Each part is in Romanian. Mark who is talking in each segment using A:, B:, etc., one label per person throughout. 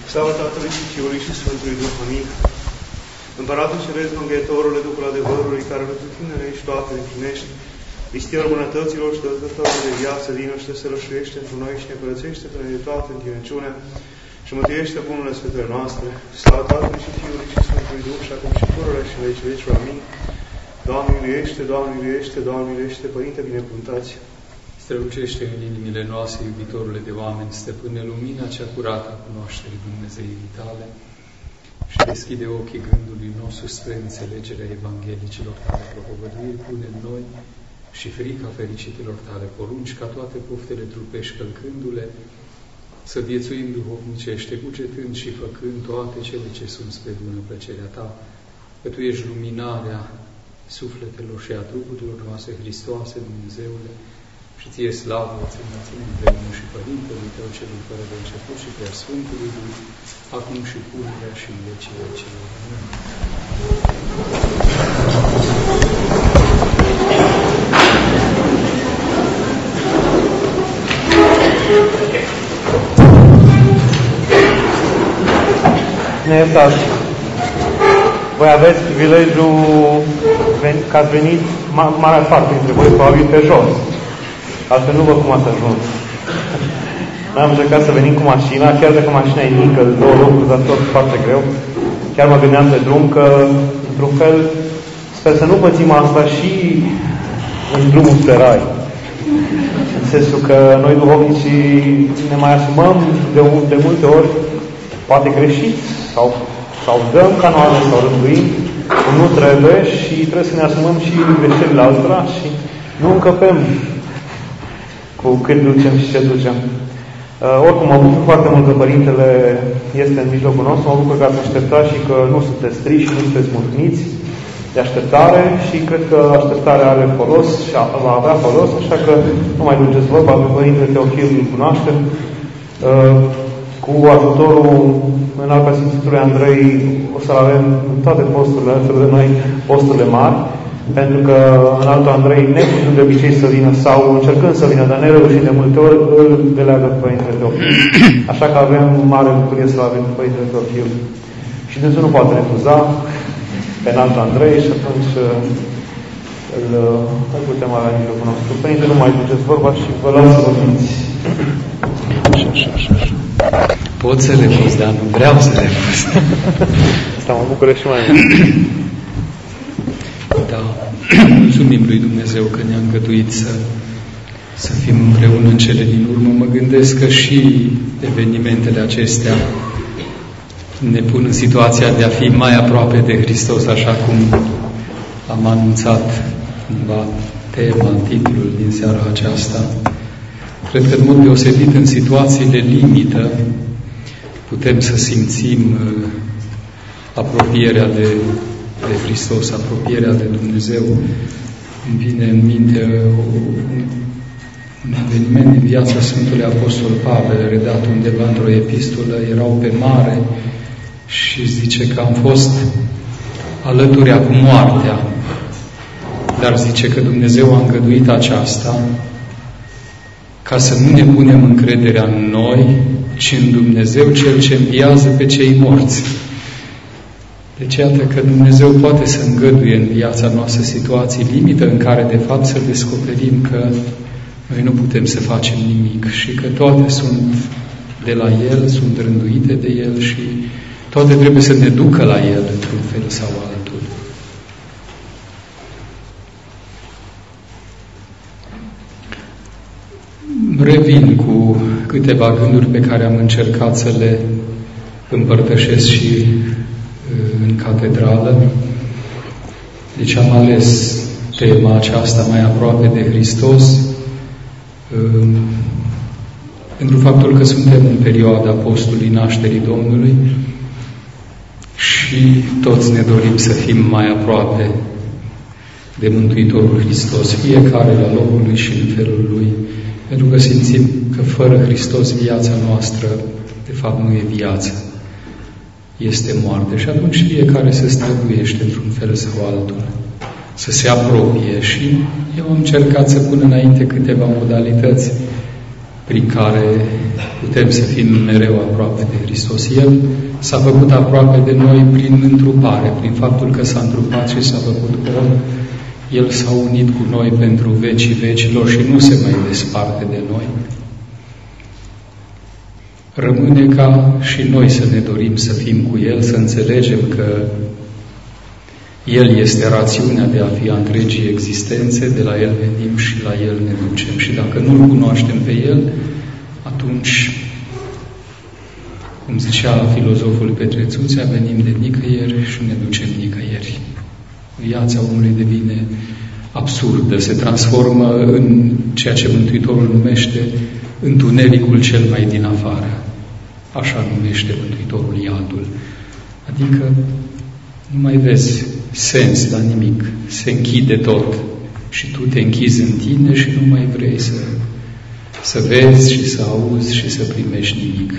A: Slavă Tatălui și Fiului și Sfântului Duh, amin. Împăratul Ceresc, Mângâietorule, Duhul adevărului, care rătătinerești toate împlinești, istia rămânătăților și dătătorul de viață, vină și te sărășuiește într noi și ne curățește până de toată întinăciunea și mântuiește bunurile sfântele noastre. Slavă Tatălui și Fiului și Sfântului Duh, și acum și pururea și în veci vecilor, amin. Doamne iubește, Doamne iubește, Doamne iubește, Părinte, binecuvântați.
B: Strălucește în inimile noastre, iubitorule de oameni, stăpâne, lumina cea curată a cunoașterii Dumnezeirii tale și deschide ochii gândului nostru spre înțelegerea evanghelicilor tale propovăduiri, pune în noi și frica fericitelor tale porunci, ca toate poftele trupești călcându-le, să viețuim duhovnicește, cugetând și făcând toate cele ce sunt spre bună plăcerea ta, că tu ești luminarea sufletelor și a trupurilor noastre, Hristoase, Dumnezeule, și ție slavă îți înălțim împreună și Părintelui tău, celui fără de început și prea Sfântului Duh, acum și pururea și în vecii vecilor. Amin.
C: Ne iertați. Voi aveți privilegiul că ați venit marea parte dintre voi, probabil pe jos. Altfel nu văd cum ați ajuns. Noi am încercat să venim cu mașina, chiar dacă mașina e mică, de 2 locuri, dar tot foarte greu. Chiar mă gândeam pe drum că, într-un fel, sper să nu pățim asta și în drumul spre rai. În sensul că noi duhovnicii ne mai asumăm de multe ori, poate greșiți, sau dăm canoane, sau rânduim, cum nu trebuie și trebuie să ne asumăm și greșelile altora și nu încăpem cu cât ducem și ce ducem. Oricum, mă bucur foarte mult că Părintele este în mijlocul nostru, mă bucur că ați așteptat și că nu sunteți triși și nu sunteți mulțumiți de așteptare și cred că așteptarea are folos și va avea folos, așa că nu mai duceți vorba, pe Părintele Teofil îl cunoaștem. Cu ajutorul în Alba Sfințitului Andrei o să avem toate posturile alături de noi, posturile mari, pentru că în Altul Andrei, neputând de obicei să vină sau încercând să vină, dar nereușind de multe ori, îl deleagă pe Părintele Teofil. Așa că avem mare bucurie să-l avem pe Părintele Teofil. Și dânsul nu poate refuza pe Altul Andrei și atunci îl putem avea în mijlocul nostru. Părinte, nu mai duceți vorba și vă las să vorbiți. Așa.
B: Pot să refuz, dar nu vreau să refuz.
C: Asta mă bucură și mai mult.
B: Da, mulțumim lui Dumnezeu că ne-a îngăduit să fim împreună în cele din urmă. Mă gândesc că și evenimentele acestea ne pun în situația de a fi mai aproape de Hristos, așa cum am anunțat cumva tema, titlul din seara aceasta. Cred că în mod deosebit în situațiile limită putem să simțim apropierea de Hristos, apropierea de Dumnezeu. Îmi vine în minte un eveniment din viața Sfântului Apostol Pavel, redat undeva într-o epistolă, erau pe mare și zice că am fost alături cu moartea, dar zice că Dumnezeu a îngăduit aceasta ca să nu ne punem încrederea în noi, ci în Dumnezeu Cel ce înviază pe cei morți. Deci iată că Dumnezeu poate să îngăduie în viața noastră situații limită în care de fapt să descoperim că noi nu putem să facem nimic și că toate sunt de la El, sunt rânduite de El și toate trebuie să ne ducă la El într-un fel sau altul. Revin cu câteva gânduri pe care am încercat să le împărtășesc și în catedrală. Deci am ales tema aceasta mai aproape de Hristos pentru faptul că suntem în perioada postului nașterii Domnului și toți ne dorim să fim mai aproape de Mântuitorul Hristos, fiecare la locul lui și în felul lui, pentru că simțim că fără Hristos viața noastră de fapt nu e viață, este moarte. Și atunci fiecare se străduiește într-un fel sau altul să se apropie și eu am încercat să pun înainte câteva modalități prin care putem să fim mereu aproape de Hristos. El s-a făcut aproape de noi prin întrupare, prin faptul că s-a întrupat și s-a făcut om. El s-a unit cu noi pentru vecii vecilor și nu se mai desparte de noi. Rămâne ca și noi să ne dorim să fim cu El, să înțelegem că El este rațiunea de a fi a întregii existențe, de la El venim și la El ne ducem. Și dacă nu-L cunoaștem pe El, atunci, cum zicea filozoful Petrețuțea, venim de nicăieri și ne ducem nicăieri. Viața omului devine absurdă, se transformă în ceea ce Mântuitorul numește întunericul cel mai din afară. Așa numește Mântuitorul iadul. Adică nu mai vezi sens la nimic, se închide tot și tu te închizi în tine și nu mai vrei să vezi și să auzi și să primești nimic.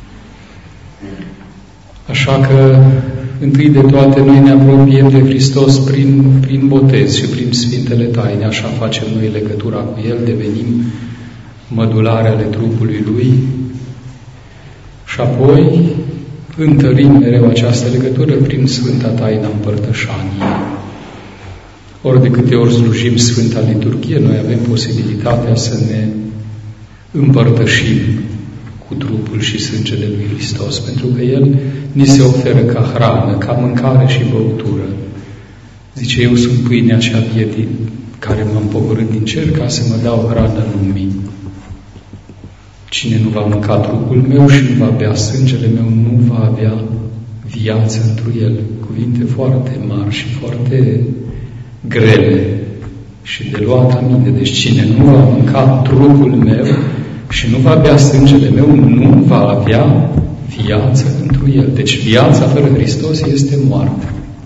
B: Așa că, întâi de toate, noi ne apropiem de Hristos prin botez și prin Sfintele Taine. Așa facem noi legătura cu El, devenim mădulare ale trupului Lui și apoi întărim mereu această legătură prin Sfânta Taina Împărtășaniei. Ori de câte ori slujim Sfânta Liturghie, noi avem posibilitatea să ne împărtășim cu trupul și sângele lui Hristos, pentru că El ni se oferă ca hrană, ca mâncare și băutură. Zice, eu sunt pâinea cea vieții care m-am pogorât din cer ca să mă dau hrană lumii. Cine nu va mânca trupul meu și nu va bea sângele meu, nu va avea viață întru el. Cuvinte foarte mari și foarte grele și de luat aminte. Deci cine nu va mânca trupul meu și nu va bea sângele meu, nu va avea viață întru el. Deci viața fără Hristos este moarte.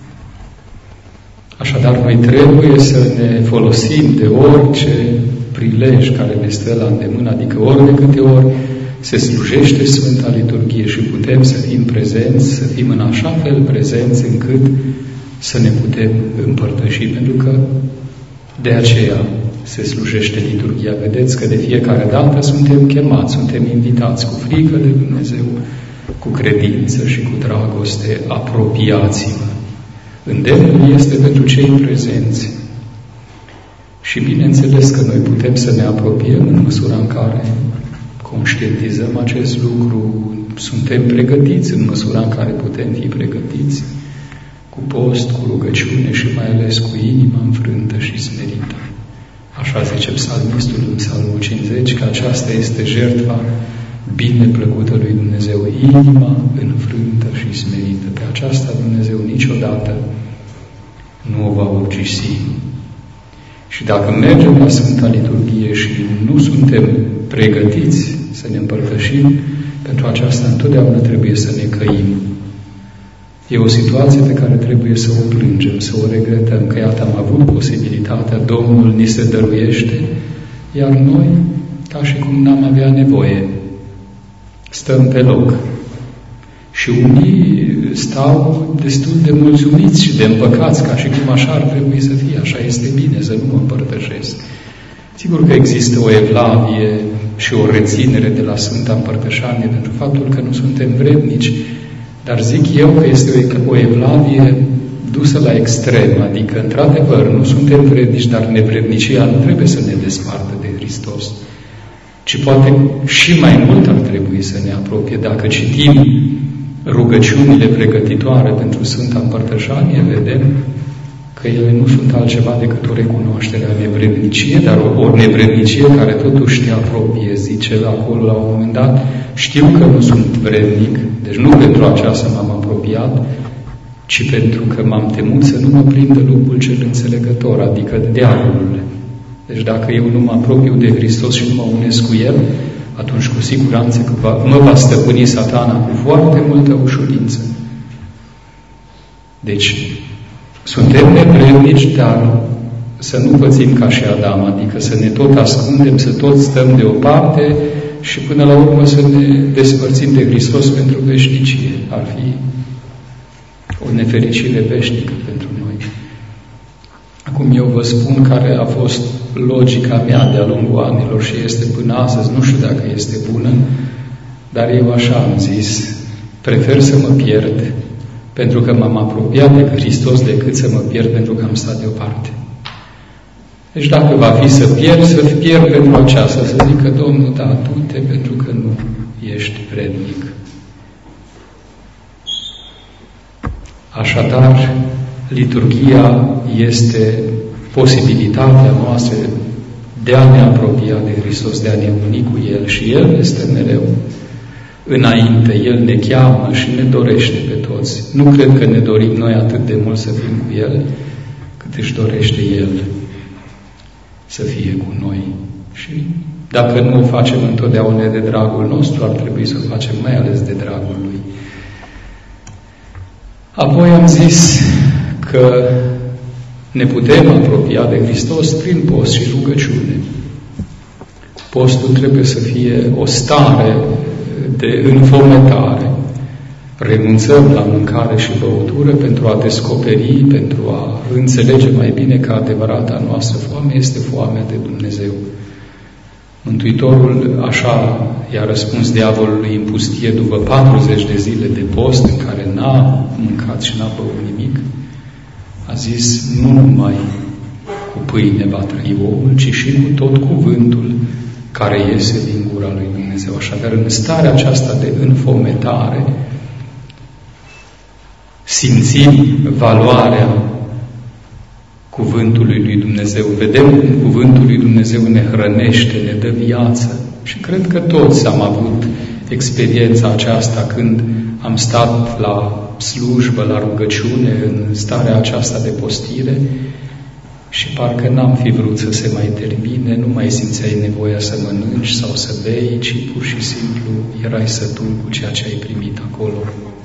B: Așadar, noi trebuie să ne folosim de orice prilej care ne stă la îndemână, adică ori de câte ori se slujește Sfânta Liturghie și putem să fim prezenți, să fim în așa fel prezenți încât să ne putem împărtăși, pentru că de aceea se slujește liturghia. Vedeți că de fiecare dată suntem chemați, suntem invitați cu frică de Dumnezeu, cu credință și cu dragoste, apropiați-vă. Îndemnul este pentru cei prezenți. Și bineînțeles că noi putem să ne apropiem în măsura în care conștientizăm acest lucru, suntem pregătiți în măsura în care putem fi pregătiți, cu post, cu rugăciune și mai ales cu inima înfrântă și smerită. Așa zice psalmistul în Psalmul 50, că aceasta este jertfa bine plăcută lui Dumnezeu, inima înfrântă și smerită. Pe aceasta Dumnezeu niciodată nu o va urgisi. Și dacă mergem la Sfânta Liturghie și nu suntem pregătiți să ne împărtășim, pentru aceasta întotdeauna trebuie să ne căim. E o situație pe care trebuie să o plângem, să o regretăm, că iată am avut posibilitatea, Domnul ni se dăruiește, iar noi, ca și cum n-am avea nevoie, stăm pe loc. Și unii stau destul de mulțumiți și de împăcați, ca și cum așa ar trebui să fie, așa este bine, să nu mă împărtășesc. Sigur că există o evlavie și o reținere de la Sfânta Împărtășanie pentru faptul că nu suntem vrednici, dar zic eu că este o evlavie dusă la extrem, adică, într-adevăr, nu suntem vrednici, dar nevrednicia nu trebuie să ne despartă de Hristos, ci poate și mai mult ar trebui să ne apropie. Dacă citim rugăciunile pregătitoare pentru Sfânta Împărtășanie, vedem că ele nu sunt altceva decât o recunoaștere a nevrednicie, dar o nevrednicie care totuși te apropie, zice acolo la un moment dat, știu că nu sunt vrednic, deci nu pentru aceasta m-am apropiat, ci pentru că m-am temut să nu mă prindă lupul cel înțelegător, adică diavolul. Deci dacă eu nu mă apropiu de Hristos și nu mă unesc cu El, atunci cu siguranță că mă va stăpâni Satana cu foarte multă ușurință. Deci, suntem nevrednici, dar să nu pățim ca și Adam, adică să ne tot ascundem, să tot stăm deoparte și până la urmă să ne despărțim de Hristos pentru veșnicie. Ar fi o nefericire veșnică pentru noi. Acum eu vă spun care a fost logica mea de-a lungul anilor și este până astăzi, nu știu dacă este bună, Dar eu așa am zis, prefer să mă pierd pentru că m-am apropiat de Hristos decât să mă pierd pentru că am stat deoparte. Deci dacă va fi să pierd, să pierd pentru aceasta, să zică Domnul, da, du-te pentru că nu ești vrednic. Așadar, liturghia este posibilitatea noastră de a ne apropia de Hristos, de a ne uni cu El și El este mereu înainte, El ne cheamă și ne dorește pe toți. Nu cred că ne dorim noi atât de mult să fim cu El, cât își dorește El să fie cu noi. Și dacă nu o facem întotdeauna de dragul nostru, ar trebui să o facem mai ales de dragul Lui. Apoi am zis că ne putem apropia de Hristos prin post și rugăciune. Postul trebuie să fie o stare de înfometare. Renunțăm la mâncare și băutură pentru a descoperi, pentru a înțelege mai bine că adevărata noastră foame este foamea de Dumnezeu. Mântuitorul așa i-a răspuns diavolului în pustie după 40 de zile de post în care n-a mâncat și n-a băut nimic. A zis, nu numai cu pâine va trăi omul, ci și cu tot cuvântul care iese din gura lui Dumnezeu. Așadar, în starea aceasta de înfometare, simțim valoarea cuvântului lui Dumnezeu. Vedem cum cuvântul lui Dumnezeu ne hrănește, ne dă viață. Și cred că toți am avut experiența aceasta când am stat la slujbă, la rugăciune, în starea aceasta de postire și parcă n-am fi vrut să se mai termine, nu mai simțeai nevoia să mănânci sau să bei, ci pur și simplu erai sătul cu ceea ce ai primit acolo.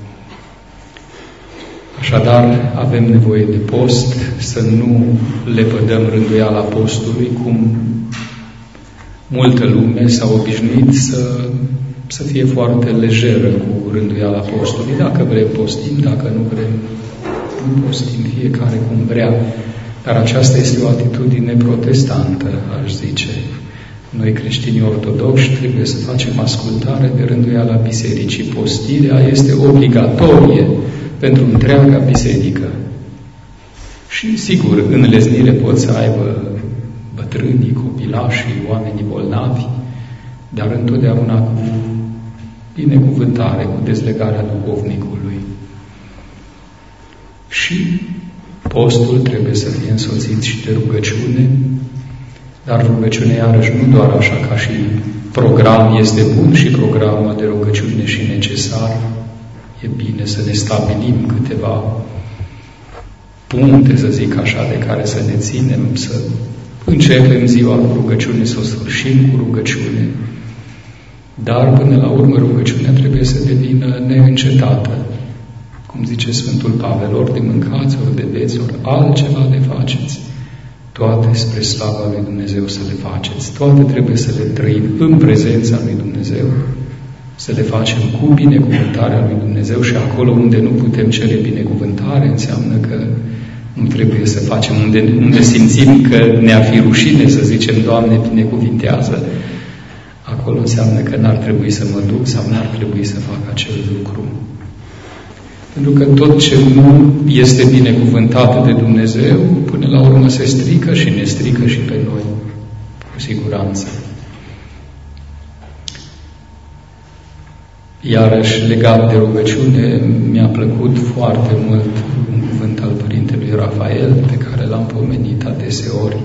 B: Așadar, avem nevoie de post, să nu lepădăm rânduiala postului, cum multă lume s-a obișnuit să fie foarte lejeră cu rânduiala postului. Dacă vrem, postim, dacă nu vrem, nu postim, fiecare cum vrea. Dar aceasta este o atitudine protestantă, aș zice. Noi, creștinii ortodoxi, trebuie să facem ascultare de rânduiala bisericii. Postirea este obligatorie pentru întreaga biserică. Și, sigur, înleznire pot să aibă bătrânii, copilașii, oamenii bolnavi, dar întotdeauna cu binecuvântare, cu dezlegarea duhovnicului. Și postul trebuie să fie însoțit și de rugăciune, dar rugăciunea iarăși nu doar așa ca și program este bun și programul de rugăciune și necesar. E bine să ne stabilim câteva puncte, să zic așa, de care să ne ținem, să începem ziua cu rugăciune, să o sfârșim cu rugăciune. Dar, până la urmă, rugăciunea trebuie să devină neîncetată. Cum zice Sfântul Pavel, ori de mâncați, ori de beți, ori altceva de faceți. Toate spre slava lui Dumnezeu să le faceți. Toate trebuie să le trăim în prezența lui Dumnezeu, să le facem cu binecuvântarea lui Dumnezeu și acolo unde nu putem cere binecuvântare, înseamnă că nu trebuie să facem, unde simțim că ne-ar fi rușine să zicem, Doamne, binecuvintează, acolo înseamnă că n-ar trebui să mă duc sau n-ar trebui să fac acel lucru. Pentru că tot ce nu este binecuvântat de Dumnezeu, până la urmă se strică și ne strică și pe noi, cu siguranță. Iarăși, legat de rugăciune, mi-a plăcut foarte mult un cuvânt al Părintelui Rafael, pe care l-am pomenit adeseori.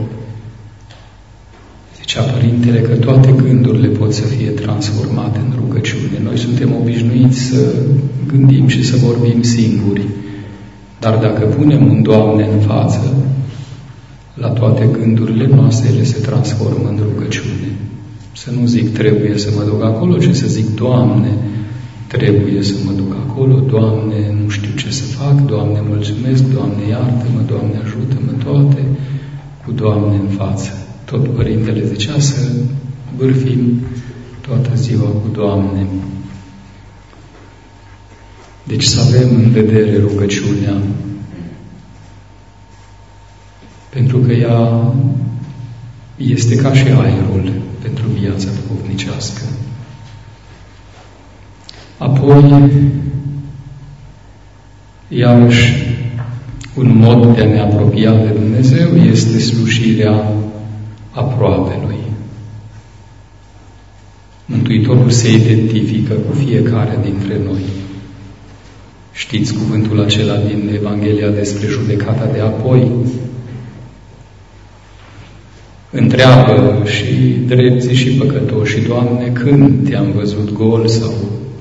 B: Zicea Părintele că toate gândurile pot să fie transformate în rugăciune. Noi suntem obișnuiți să gândim și să vorbim singuri, dar dacă punem un Doamne în față, la toate gândurile noastre ele se transformă în rugăciune. Să nu zic trebuie să mă duc acolo, ci să zic Doamne, trebuie să mă duc acolo, Doamne, nu știu ce să fac, Doamne, mulțumesc, Doamne, iartă-mă, Doamne, ajută-mă, toate cu Doamne în față. Tot Părintele zicea să vârfim toată ziua cu Doamne. Deci să avem în vedere rugăciunea, pentru că ea este ca și aerul pentru viața duhovnicească. Apoi, iarăși, un mod de a ne apropia de Dumnezeu este slujirea aproapelui. Mântuitorul se identifică cu fiecare dintre noi. Știți cuvântul acela din Evanghelia despre judecata de apoi? Întreabă și drepții și păcătoși: Doamne, când te-am văzut gol sau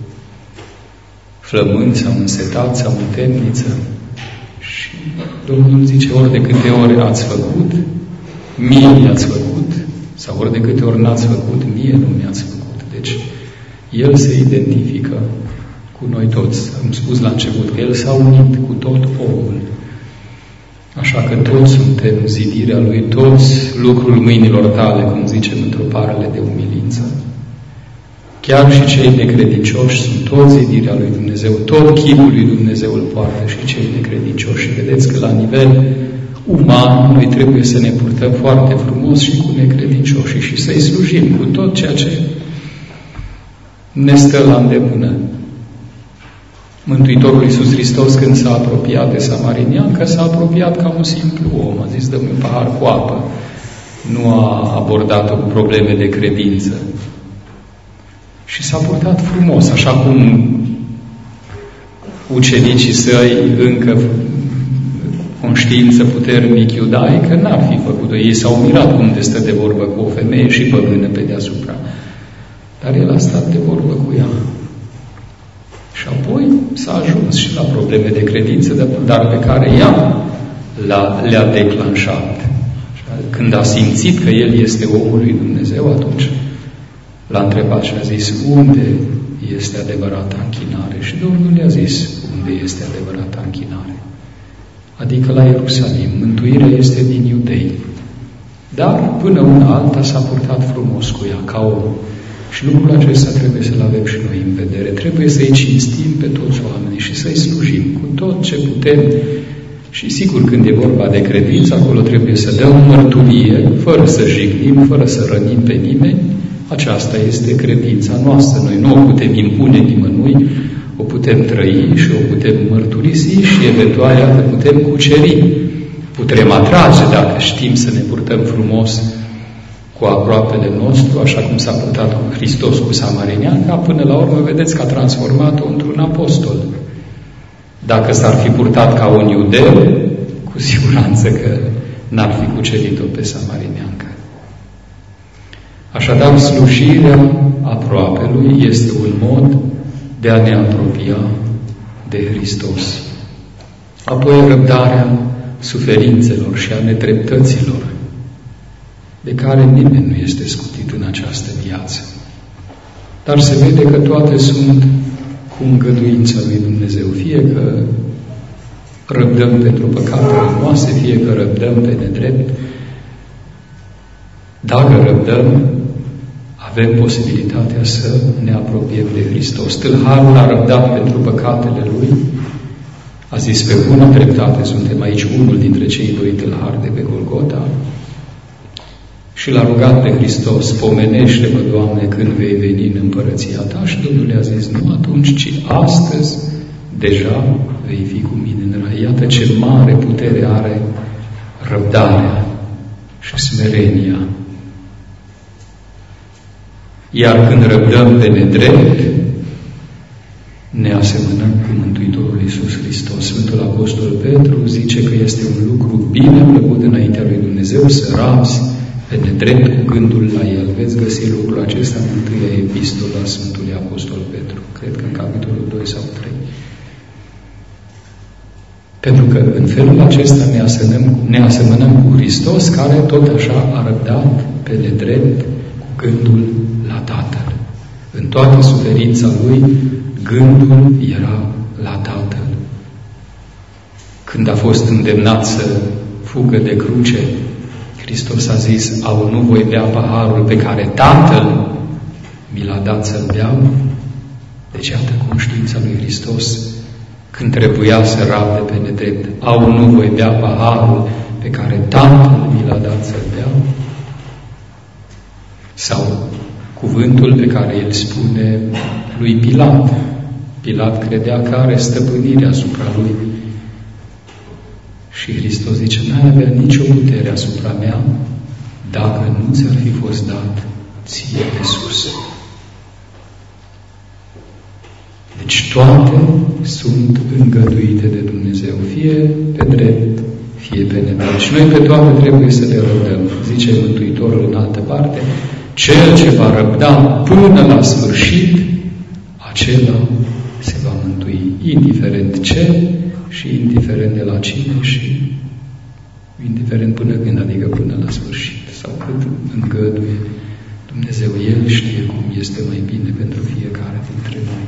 B: flămând sau însetat sau în temniță? Și Domnul zice: ori de câte ori ați făcut, mie mi-ați făcut, sau ori de câte ori n-ați făcut, mie nu mi-ați făcut. Deci, El se identifică cu noi toți. Am spus la început că El s-a unit cu tot omul. Așa că toți suntem zidirea Lui, toți lucrul mâinilor tale, cum zicem într-o parele de umilință. Chiar și cei necredincioși sunt toți zidirea Lui Dumnezeu, tot chipul Lui Dumnezeu îl poartă și cei necredincioși. Și vedeți că la nivel uman noi trebuie să ne purtăm foarte frumos și cu necredincioșii și să-i slujim cu tot ceea ce ne stă la îndemână. Mântuitorul Iisus Hristos, când s-a apropiat de samariniancă, s-a apropiat ca un simplu om. A zis: dă-mi un pahar cu apă. Nu a abordat-o cu probleme de credință. Și s-a purtat frumos, așa cum ucenicii săi, încă conștiință puternic iudaică, n-ar fi făcut-o. Ei s-au mirat cum de stă de vorbă cu o femeie și păgână pe deasupra. Dar el a stat de vorbă cu ea. Și apoi s-a ajuns și la probleme de credință, dar pe care ea le-a declanșat. Când a simțit că el este omul lui Dumnezeu, atunci l-a întrebat și a zis: unde este adevărata închinare? Și Domnul i-a zis unde este adevărata închinare. Adică la Ierusalim. Mântuirea este din iudei. Dar până una alta s-a purtat frumos cu ea, ca om. Și lucrul acesta trebuie să-l avem și noi în vedere. Trebuie să-i cinstim pe toți oamenii și să-i slujim cu tot ce putem. Și sigur, când e vorba de credință, acolo trebuie să dăm mărturie, fără să jignim, fără să rănim pe nimeni. Aceasta este credința noastră. Noi nu o putem impune nimănui, o putem trăi și o putem mărturisi și eventual iată, putem cuceri. Putem atrage dacă știm să ne purtăm frumos cu aproapele nostru, așa cum s-a purtat cu Hristos cu samarinianca, până la urmă vedeți că a transformat-o într-un apostol. Dacă s-ar fi purtat ca un iudeu, cu siguranță că n-ar fi cucerit-o pe samarinianca. Așadar, slujirea aproapelui este un mod de a ne apropia de Hristos. Apoi răbdarea suferințelor și a nedreptăților, de care nimeni nu este scutit în această viață. Dar se vede că toate sunt cu îngăduința lui Dumnezeu. Fie că răbdăm pentru păcatele noastre, fie că răbdăm pe nedrept. Dacă răbdăm, avem posibilitatea să ne apropiem de Hristos. Tâlharul a răbdat pentru păcatele lui. A zis: pe bună dreptate suntem aici, unul dintre cei doi tâlhari de pe Golgota. Și l-a rugat pe Hristos: pomenește-mă, Doamne, când vei veni în împărăția Ta. Și Domnul i-a zis: nu atunci, ci astăzi deja vei fi cu mine în rai. Iată ce mare putere are răbdarea și smerenia. Iar când răbdăm pe nedrept, ne asemănăm cu Mântuitorul Iisus Hristos. Sfântul Apostol Petru zice că este un lucru bine plăcut înaintea lui Dumnezeu să rabzi pe nedrept cu gândul la El. Veți găsi lucrul acesta în întâia epistolă a Sfântului Apostol Petru. Cred că în capitolul 2 sau 3. Pentru că în felul acesta ne asemănăm cu Hristos, care tot așa a răbdat pe nedrept cu gândul la Tatăl. În toată suferința Lui, gândul era la Tatăl. Când a fost îndemnat să fugă de cruce, Hristos a zis: au nu voi bea paharul pe care Tatăl mi l-a dat să-l beau? Deci iată conștiința lui Hristos când trebuia să rabde pe nedrept. Au nu voi bea paharul pe care Tatăl mi l-a dat să-l beau? Sau cuvântul pe care îl spune lui Pilat: Pilat credea că are stăpânire asupra lui. Și Hristos zice, n-ai avea nicio putere asupra mea dacă nu ți-ar fi fost dat ție de sus. Deci toate sunt îngăduite de Dumnezeu, fie pe drept, fie pe nedrept. Și noi pe toate trebuie să le răbdăm. Zice Mântuitorul în altă parte, cel ce va răbda până la sfârșit, acela se va mântui, indiferent ce și indiferent de la cine și indiferent până când, adică până la sfârșit, sau cât îngăduie Dumnezeu. El știe cum este mai bine pentru fiecare dintre noi.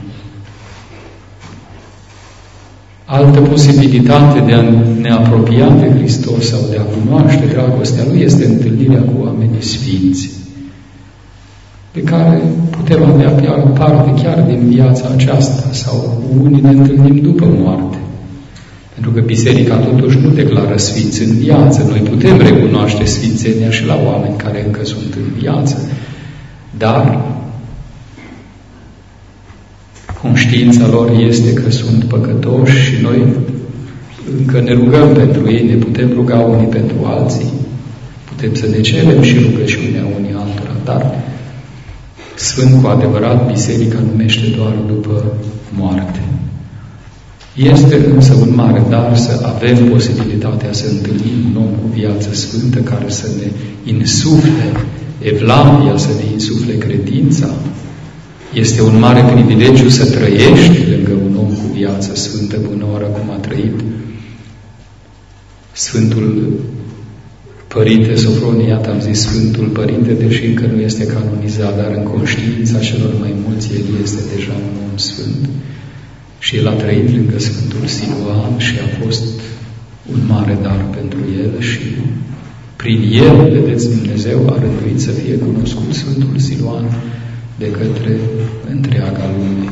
B: Altă posibilitate de a ne apropia de Hristos sau de a cunoaște dragostea Lui este întâlnirea cu oamenii sfinți, pe care putem avea parte chiar din viața aceasta sau unii ne întâlnim după moarte. Pentru că Biserica totuși nu declară sfinți în viață. Noi putem recunoaște sfințenia și la oameni care încă sunt în viață, dar conștiința lor este că sunt păcătoși și noi încă ne rugăm pentru ei, ne putem ruga unii pentru alții, putem să ne cerem și rugăciunea unii altora, dar sfânt cu adevărat Biserica numește doar după moarte. Este însă un mare dar să avem posibilitatea să întâlnim un om cu viață sfântă care să ne insufle evlavia, să ne insufle credința. Este un mare privilegiu să trăiești lângă un om cu viață sfântă bună oară cum a trăit Sfântul Părinte Sofronie, iată am zis Sfântul Părinte, deși încă nu este canonizat, dar în conștiința celor mai mulți el este deja un om sfânt. Și el a trăit lângă Sfântul Siluan și a fost un mare dar pentru el și prin el, vedeți, Dumnezeu a rânduit să fie cunoscut Sfântul Siluan de către întreaga lume.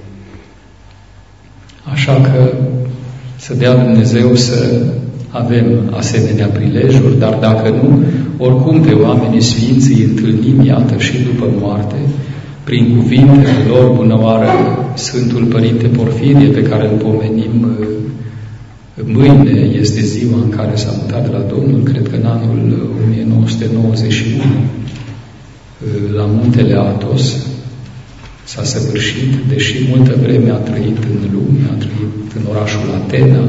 B: Așa că să dea Dumnezeu să avem asemenea prilejuri, dar dacă nu, oricum pe oamenii sfinți îi întâlnim, iată, și după moarte, prin cuvintele lor. Bună oară, Sfântul Părinte Porfirie, pe care îl pomenim mâine, este ziua în care s-a mutat de la Domnul, cred că în anul 1991, la muntele Athos, s-a săvârșit, deși multă vreme a trăit în lume, a trăit în orașul Atena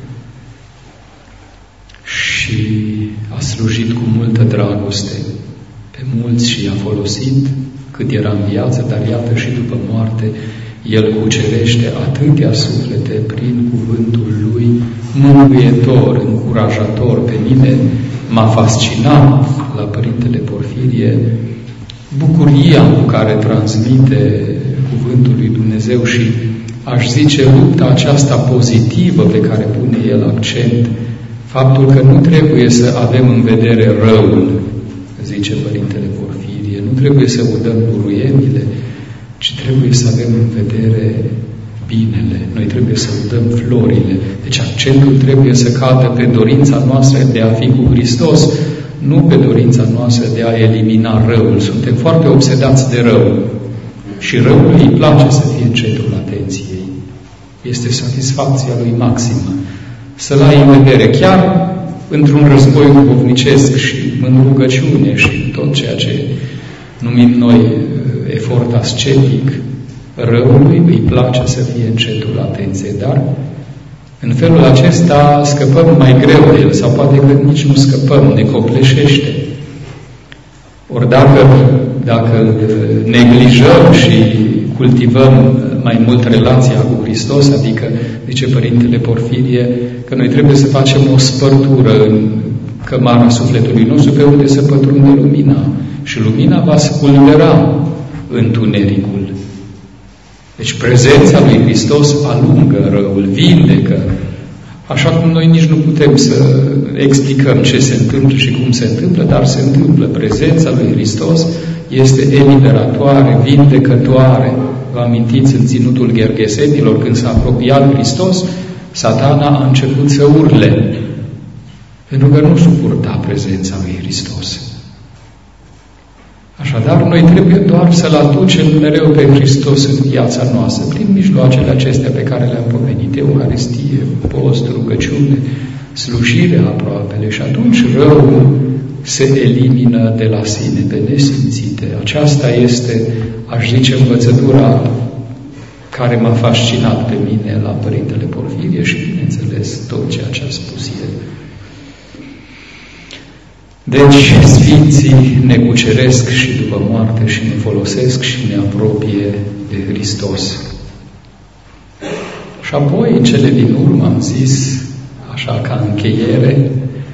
B: și a slujit cu multă dragoste pe mulți și i-a folosit cât era în viață, dar iată și după moarte el cucerește atâtea suflete prin cuvântul lui mângâietor, încurajator. Pe mine m-a fascinat la Părintele Porfirie bucuria cu care transmite cuvântul lui Dumnezeu și aș zice lupta aceasta pozitivă pe care pune el accent, faptul că nu trebuie să avem în vedere răul, zice Părintele Porfirie, nu trebuie să udăm buruienile, ci trebuie să avem în vedere binele. Noi trebuie să udăm florile. Deci accentul trebuie să cadă pe dorința noastră de a fi cu Hristos, nu pe dorința noastră de a elimina răul. Suntem foarte obsedați de rău și răul îi place să fie în centrul atenției. Este satisfacția lui maximă să-l ai în vedere, chiar într-un război duhovnicesc și în rugăciune și tot ceea ce numim noi efort ascetic, răului îi place să fie în centrul atenției, dar în felul acesta scăpăm mai greu de el, sau poate că nici nu scăpăm, ne copleșește. Ori dacă neglijăm și cultivăm mai mult relația cu Hristos, adică, zice Părintele Porfirie, că noi trebuie să facem o spărtură în cămara sufletului nostru pe unde să pătrunde lumina. Și lumina va spulbera întunericul. Deci prezența lui Hristos alungă răul, vindecă. Așa cum noi nici nu putem să explicăm ce se întâmplă și cum se întâmplă, dar se întâmplă. Prezența lui Hristos este eliberatoare, vindecătoare. Vă amintiți în ținutul Gherghesenilor, când s-a apropiat Hristos, Satana a început să urle, pentru că nu suporta prezența lui Hristos. Așadar, noi trebuie doar să-L aducem mereu pe Hristos în viața noastră, prin mijloacele acestea pe care le-am pomenit, Euharistie, post, rugăciune, slujirea aproapele, și atunci răul se elimină de la sine, pe nesimțite. Aceasta este, aș zice, învățătura care m-a fascinat pe mine la Părintele Porfirie și, bineînțeles, tot ceea ce a spus el. Deci, Sfinții ne cuceresc și după moarte și ne folosesc și ne apropie de Hristos. Și apoi, în cele din urmă, am zis, așa ca încheiere,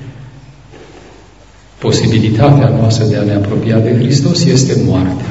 B: posibilitatea noastră de a ne apropia de Hristos este moartea.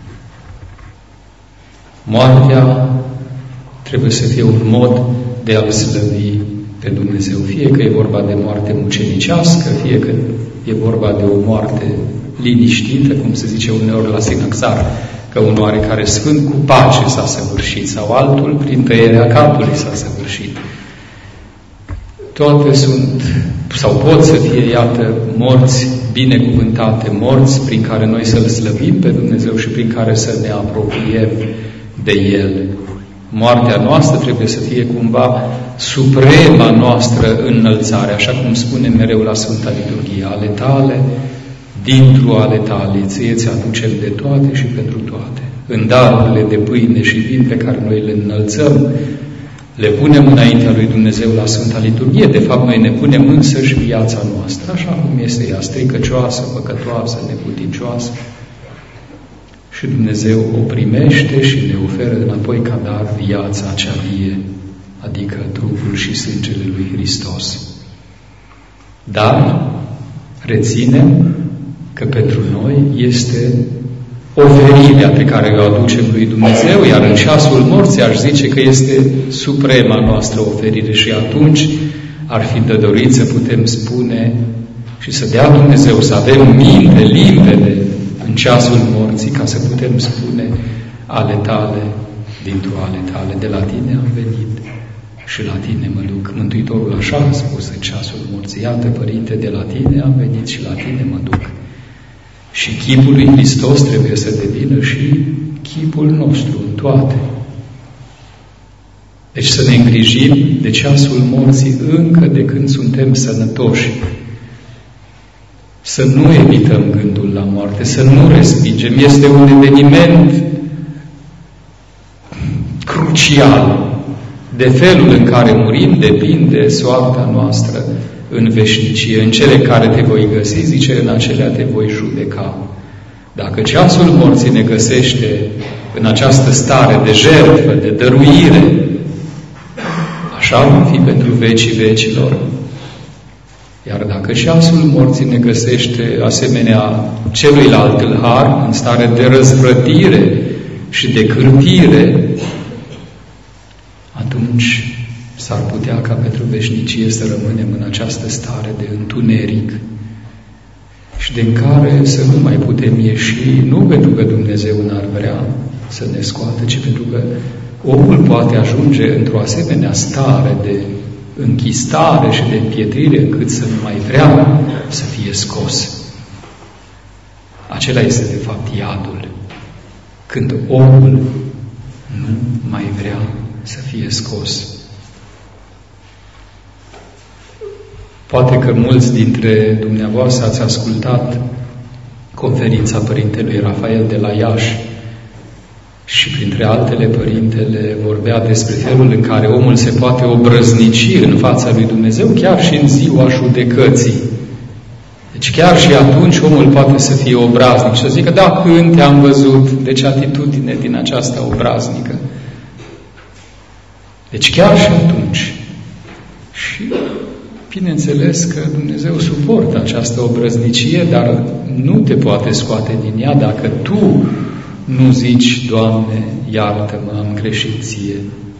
B: Moartea trebuie să fie un mod de a-L slăvi pe Dumnezeu. Fie că e vorba de moarte mucenicească, fie că e vorba de o moarte liniștită, cum se zice uneori la Sinaxar, că un oarecare sfânt cu pace s-a săvârșit, sau altul prin tăierea capului s-a săvârșit. Toate sunt, sau pot să fie, iată, morți binecuvântate, morți prin care noi să-L slăvim pe Dumnezeu și prin care să ne apropiem de El. Moartea noastră trebuie să fie cumva suprema noastră înălțare, așa cum spunem mereu la Sfânta Liturghie, ale Tale, dintr-o ale Tale, Ție ți aducem de toate și pentru toate. În darurile de pâine și vin pe care noi le înălțăm, le punem înaintea lui Dumnezeu la Sfânta Liturghie. De fapt, noi ne punem însăși viața noastră, așa cum este ea, stricăcioasă, păcătoasă, neputincioasă. Și Dumnezeu o primește și ne oferă înapoi ca dar viața cea vie, adică trupul și sângele lui Hristos. Dar reținem că pentru noi este oferirea pe care o aducem lui Dumnezeu, iar în ceasul morții aș zice că este suprema noastră oferire și atunci ar fi de dorit să putem spune și să dea Dumnezeu să avem minte limpede în ceasul morții ca să putem spune ale Tale, dintr-o ale Tale, de la Tine am venit și la Tine mă duc. Mântuitorul așa a spus în ceasul morții: iată, Părinte, de la Tine am venit și la Tine mă duc. Și chipul lui Hristos trebuie să devină și chipul nostru în toate. Deci să ne îngrijim de ceasul morții încă de când suntem sănătoși. Să nu evităm gândul la moarte, să nu respingem. Este un eveniment crucial. De felul în care murim depinde soarta noastră în veșnicie. În cele care te voi găsi, zice, în acelea te voi judeca. Dacă ceasul morții ne găsește în această stare de jertfă, de dăruire, așa vom fi pentru vecii vecilor. Iar dacă ceasul morții ne găsește asemenea celuilalt tâlhar, în stare de răzvrătire și de cârtire, atunci s-ar putea ca pentru veșnicie să rămânem în această stare de întuneric și din care să nu mai putem ieși, nu pentru că Dumnezeu n-ar vrea să ne scoată, ci pentru că omul poate ajunge într-o asemenea stare de închistare și de împietrire încât să nu mai vrea să fie scos. Acela este de fapt iadul, când omul nu mai vrea să fie scos. Poate că mulți dintre dumneavoastră ați ascultat conferința Părintelui Rafael de la Iași și printre altele Părintele vorbea despre felul în care omul se poate obrăznici în fața lui Dumnezeu chiar și în ziua judecății. Deci chiar și atunci omul poate să fie obraznic și să zică: da, când te-am văzut, deci atitudine din aceasta obraznică. Deci chiar și atunci. Și bineînțeles că Dumnezeu suportă această obrăznicie, dar nu te poate scoate din ea dacă tu nu zici: Doamne, iartă-mă, am greșit Ție.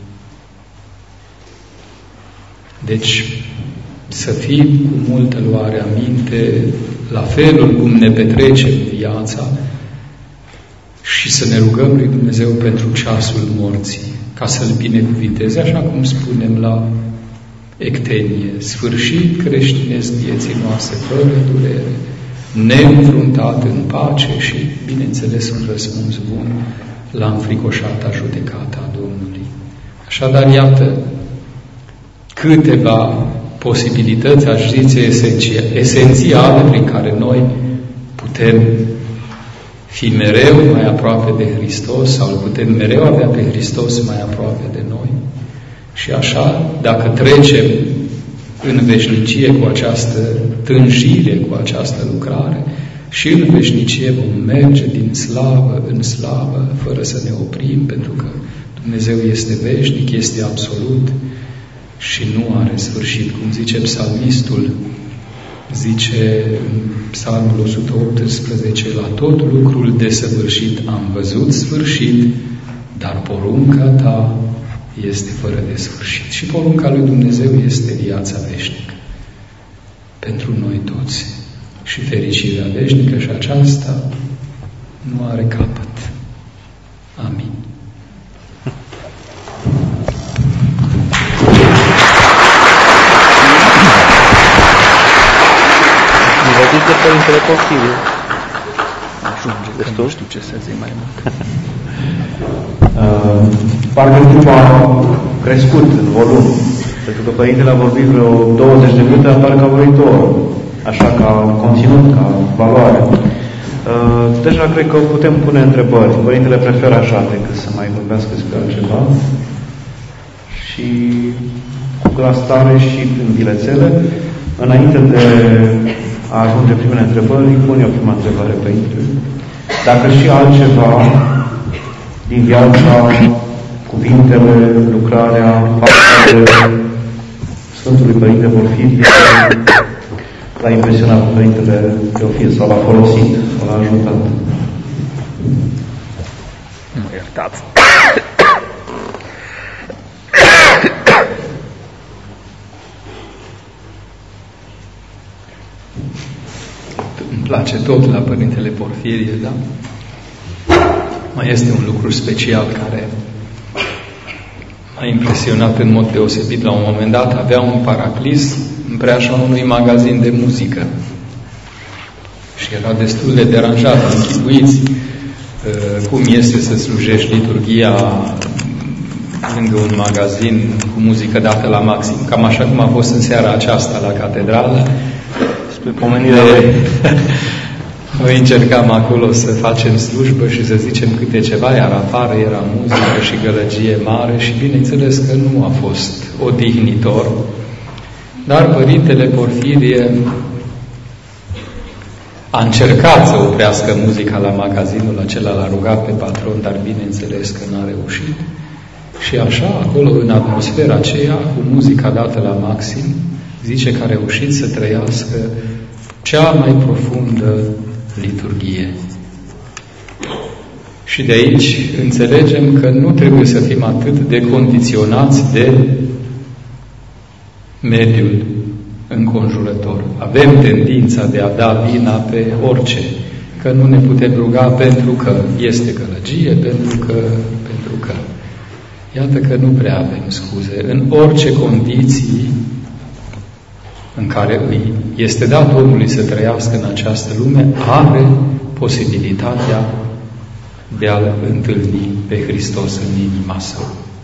B: Deci, să fim cu multă luare aminte la felul cum ne petrecem viața și să ne rugăm lui Dumnezeu pentru ceasul morții, ca să-L binecuvinteze, așa cum spunem la Ectenie: sfârșit creștinesc vieții noastre fără durere, neînfruntat în pace și bineînțeles, un răspuns bun la înfricoșata judecata a Domnului. Așadar, iată câteva posibilități, aș zice, esențiale prin care noi putem fi mereu mai aproape de Hristos sau putem mereu avea pe Hristos mai aproape de noi. Și așa, dacă trecem în veșnicie cu această tânjire, cu această lucrare, și în veșnicie vom merge din slavă în slavă, fără să ne oprim, pentru că Dumnezeu este veșnic, este absolut și nu are sfârșit. Cum zice psalmistul, zice în Psalmul 118, la tot lucrul desăvârșit am văzut sfârșit, dar porunca ta este fără de sfârșit. Și porunca lui Dumnezeu este viața veșnică pentru noi toți. Și fericirea veșnică și aceasta nu are capăt. Amin.
D: Invitați de Părintele Porfiriu.
B: Ajunge, că nu știu ce să zic mai mult.
C: Parcă timpul a crescut în volum, pentru că Părintele a vorbit vreo 20 de minute, apar ca vorbitor, așa ca conținut, ca valoare. Deja cred că putem pune întrebări. Părintele preferă așa decât să mai vorbească despre altceva. Și cu glas tare și în bilețele, înainte de a ajunge primele întrebări, îi pun eu prima întrebare, Părintele. Dacă și altceva din viața, cuvintele, lucrarea, faptele Sfântului Părinte Porfirie l-a impresionat cu Părintele Teofil sau l-a folosit, sau l-a ajutat.
D: Iertați.
B: Îmi place tot la Părintele Porfirie, da? Mai este un lucru special care m-a impresionat în mod deosebit. La un moment dat avea un paraclis în preajma unui magazin de muzică și era destul de deranjat. Închipuiți cum este să slujești liturghia lângă un magazin cu muzică dată la maxim. Cam așa cum a fost în seara aceasta la catedrală.
D: Spre pomenirea
B: Noi încercam acolo să facem slujbă și să zicem câte ceva, iar afară era muzică și gălăgie mare și bineînțeles că nu a fost odihnitor. Dar Părintele Porfirie a încercat să oprească muzica la magazinul acela, l-a rugat pe patron, dar bineînțeles că n-a reușit. Și așa, acolo, în atmosfera aceea, cu muzica dată la maxim, zice că a reușit să trăiască cea mai profundă liturghie. Și de aici înțelegem că nu trebuie să fim atât de condiționați de mediul înconjurător. Avem tendința de a da vina pe orice, că nu ne putem ruga pentru că este gălăgie, pentru că. Iată că nu prea avem scuze. În orice condiții în care îi este dat omului să trăiască în această lume, are posibilitatea de a-L întâlni pe Hristos în inima sa.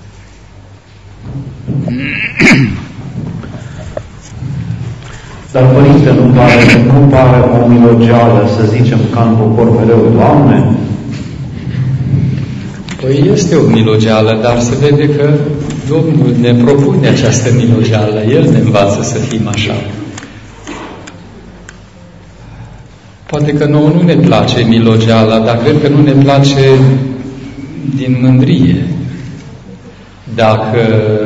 C: Dar, Părinte, nu pare o milogeală să zicem ca în popor mereu, Doamne?
B: Păi este o milogeală, dar se vede că Domnul ne propune această milogeală. El ne învață să fim așa. Poate că nouă nu ne place milogeala, dar cred că nu ne place din mândrie. Dacă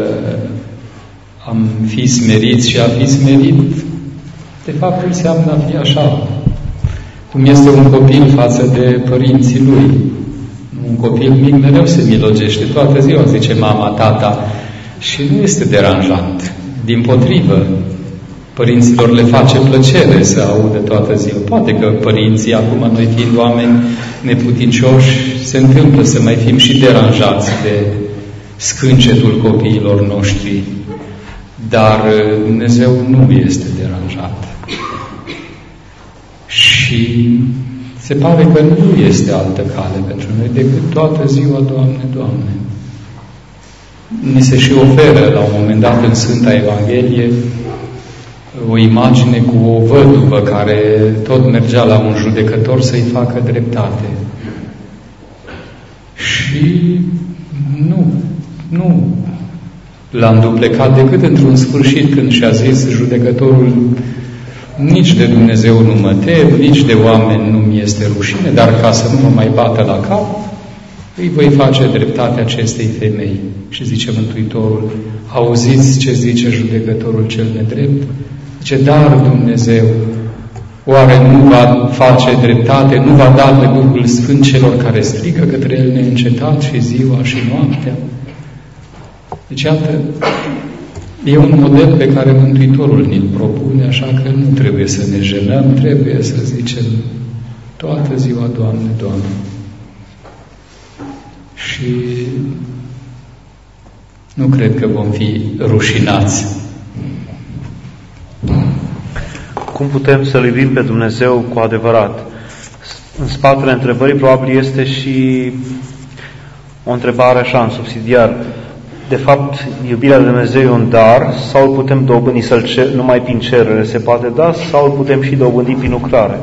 B: am fi smeriți și a fi smerit, de fapt înseamnă a fi așa. Cum este un copil față de părinții lui. Un copil mic mereu se milogește. Toată ziua zice mama, tata și nu este deranjant. Dimpotrivă, părinților le face plăcere să audă toată ziua. Poate că părinții, acum noi fiind oameni neputincioși, se întâmplă să mai fim și deranjați de scâncetul copiilor noștri. Dar Dumnezeu nu este deranjat. Și Se pare că nu este altă cale pentru noi decât toată ziua, Doamne, Doamne. Ni se și oferă la un moment dat în Sfânta Evanghelie o imagine cu o văduvă care tot mergea la un judecător să-i facă dreptate. Și nu l-a înduplecat decât într-un sfârșit când și-a zis judecătorul: nici de Dumnezeu nu mă tem, nici de oameni nu mi este rușine, dar ca să nu mă mai bată la cap, îi voi face dreptate acestei femei. Și zice Mântuitorul: auziți ce zice judecătorul cel nedrept? Zice: dar Dumnezeu oare nu va face dreptate, nu va da pe Duhul Sfânt celor care strigă către El neîncetat și ziua și noaptea? Deci, iată, e un model pe care Mântuitorul ni-l propune, așa că nu trebuie să ne jenăm, trebuie să zicem toată ziua, Doamne, Doamne. Și nu cred că vom fi rușinați.
C: Cum putem să-L iubim pe Dumnezeu cu adevărat? În spatele întrebării probabil este și o întrebare așa, în subsidiar. De fapt, iubirea de Dumnezeu e un dar sau îl putem dobândi numai prin cerere se poate da sau îl putem și dobândi prin lucrare?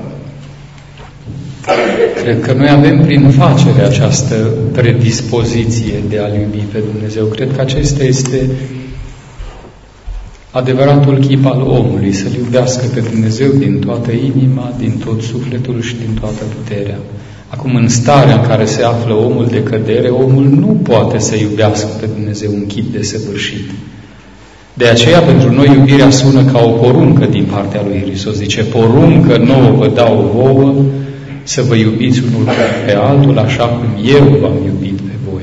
B: Cred că noi avem prin facere această predispoziție de a-L iubi pe Dumnezeu. Cred că acesta este adevăratul chip al omului, să-L iubească pe Dumnezeu din toată inima, din tot sufletul și din toată puterea. Acum, în starea în care se află omul de cădere, omul nu poate să iubească pe Dumnezeu în chip desăvârșit. De aceea, pentru noi, iubirea sună ca o poruncă din partea lui Hristos. Zice: poruncă nouă vă dau vouă, să vă iubiți unul pe altul, așa cum eu v-am iubit pe voi.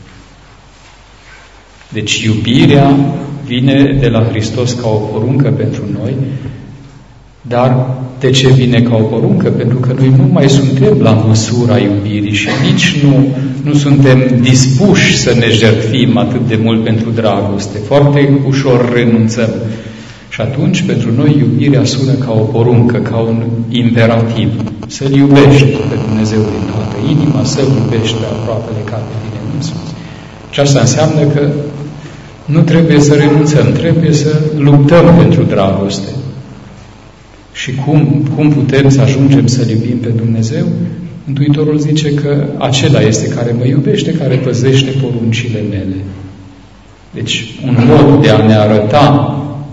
B: Deci, iubirea vine de la Hristos ca o poruncă pentru noi, dar de ce vine ca o poruncă? Pentru că noi nu mai suntem la măsura iubirii și nici nu suntem dispuși să ne jertfim atât de mult pentru dragoste. Foarte ușor renunțăm. Și atunci, pentru noi, iubirea sună ca o poruncă, ca un imperativ. Să-L iubești pe Dumnezeu din toată inima, să-L iubești pe aproapele ca pe tine însuți. Și asta înseamnă că nu trebuie să renunțăm, trebuie să luptăm pentru dragoste. Și cum putem să ajungem să-L iubim pe Dumnezeu? Mântuitorul zice că acela este care mă iubește, care păzește poruncile mele. Deci, un mod de a ne arăta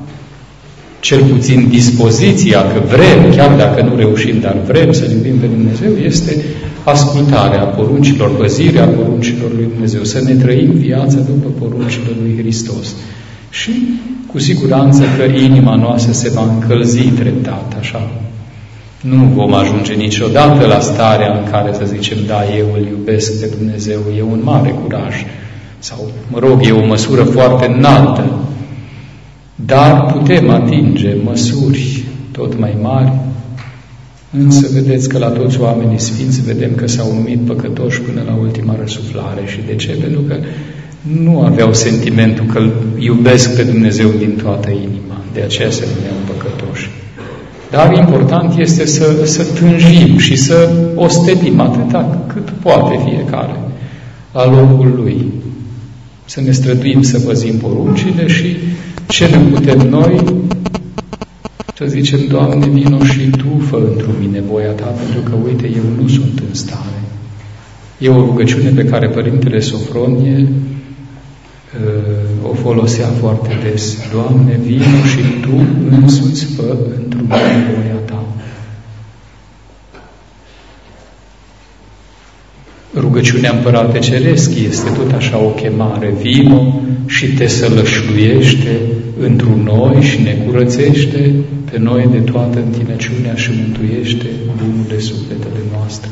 B: cel puțin dispoziția că vrem, chiar dacă nu reușim, dar vrem să-L iubim pe Dumnezeu, este ascultarea poruncilor, păzirea poruncilor lui Dumnezeu, să ne trăim viața după poruncile lui Hristos. Și cu siguranță că inima noastră se va încălzi treptat, așa. Nu vom ajunge niciodată la starea în care să zicem: da, eu îl iubesc pe Dumnezeu, e un mare curaj. Sau, mă rog, e o măsură foarte înaltă. Dar putem atinge măsuri tot mai mari. Însă vedeți că la toți oamenii sfinți vedem că s-au numit păcătoși până la ultima răsuflare. Și de ce? Pentru că nu aveau sentimentul că îl iubesc pe Dumnezeu din toată inima. De aceea se numeau păcătoși. Dar important este să tânjim și să ostelim atâta cât poate fiecare la locul lui. Să ne străduim să păzim poruncile și ce ne putem noi să zicem: Doamne, vino și Tu, fă într-o mine voia Ta, pentru că, uite, eu nu sunt în stare. E o rugăciune pe care Părintele Sofronie o folosea foarte des. Doamne, vino și Tu însuți fă într-o mine voia Ta. Rugăciunea Împărate Ceresc este tot așa o chemare: vino și Te sălășluiește întru noi și ne curățește pe noi de toată întinăciunea și mântuiește bunurile sufletele noastre.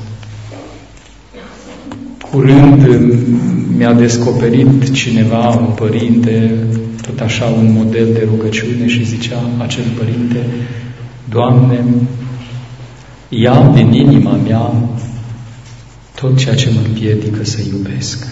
B: Curând mi-a descoperit cineva, un părinte, tot așa un model de rugăciune și zicea acel părinte: Doamne, ia din inima mea tot ceea ce mă împiedică să iubesc.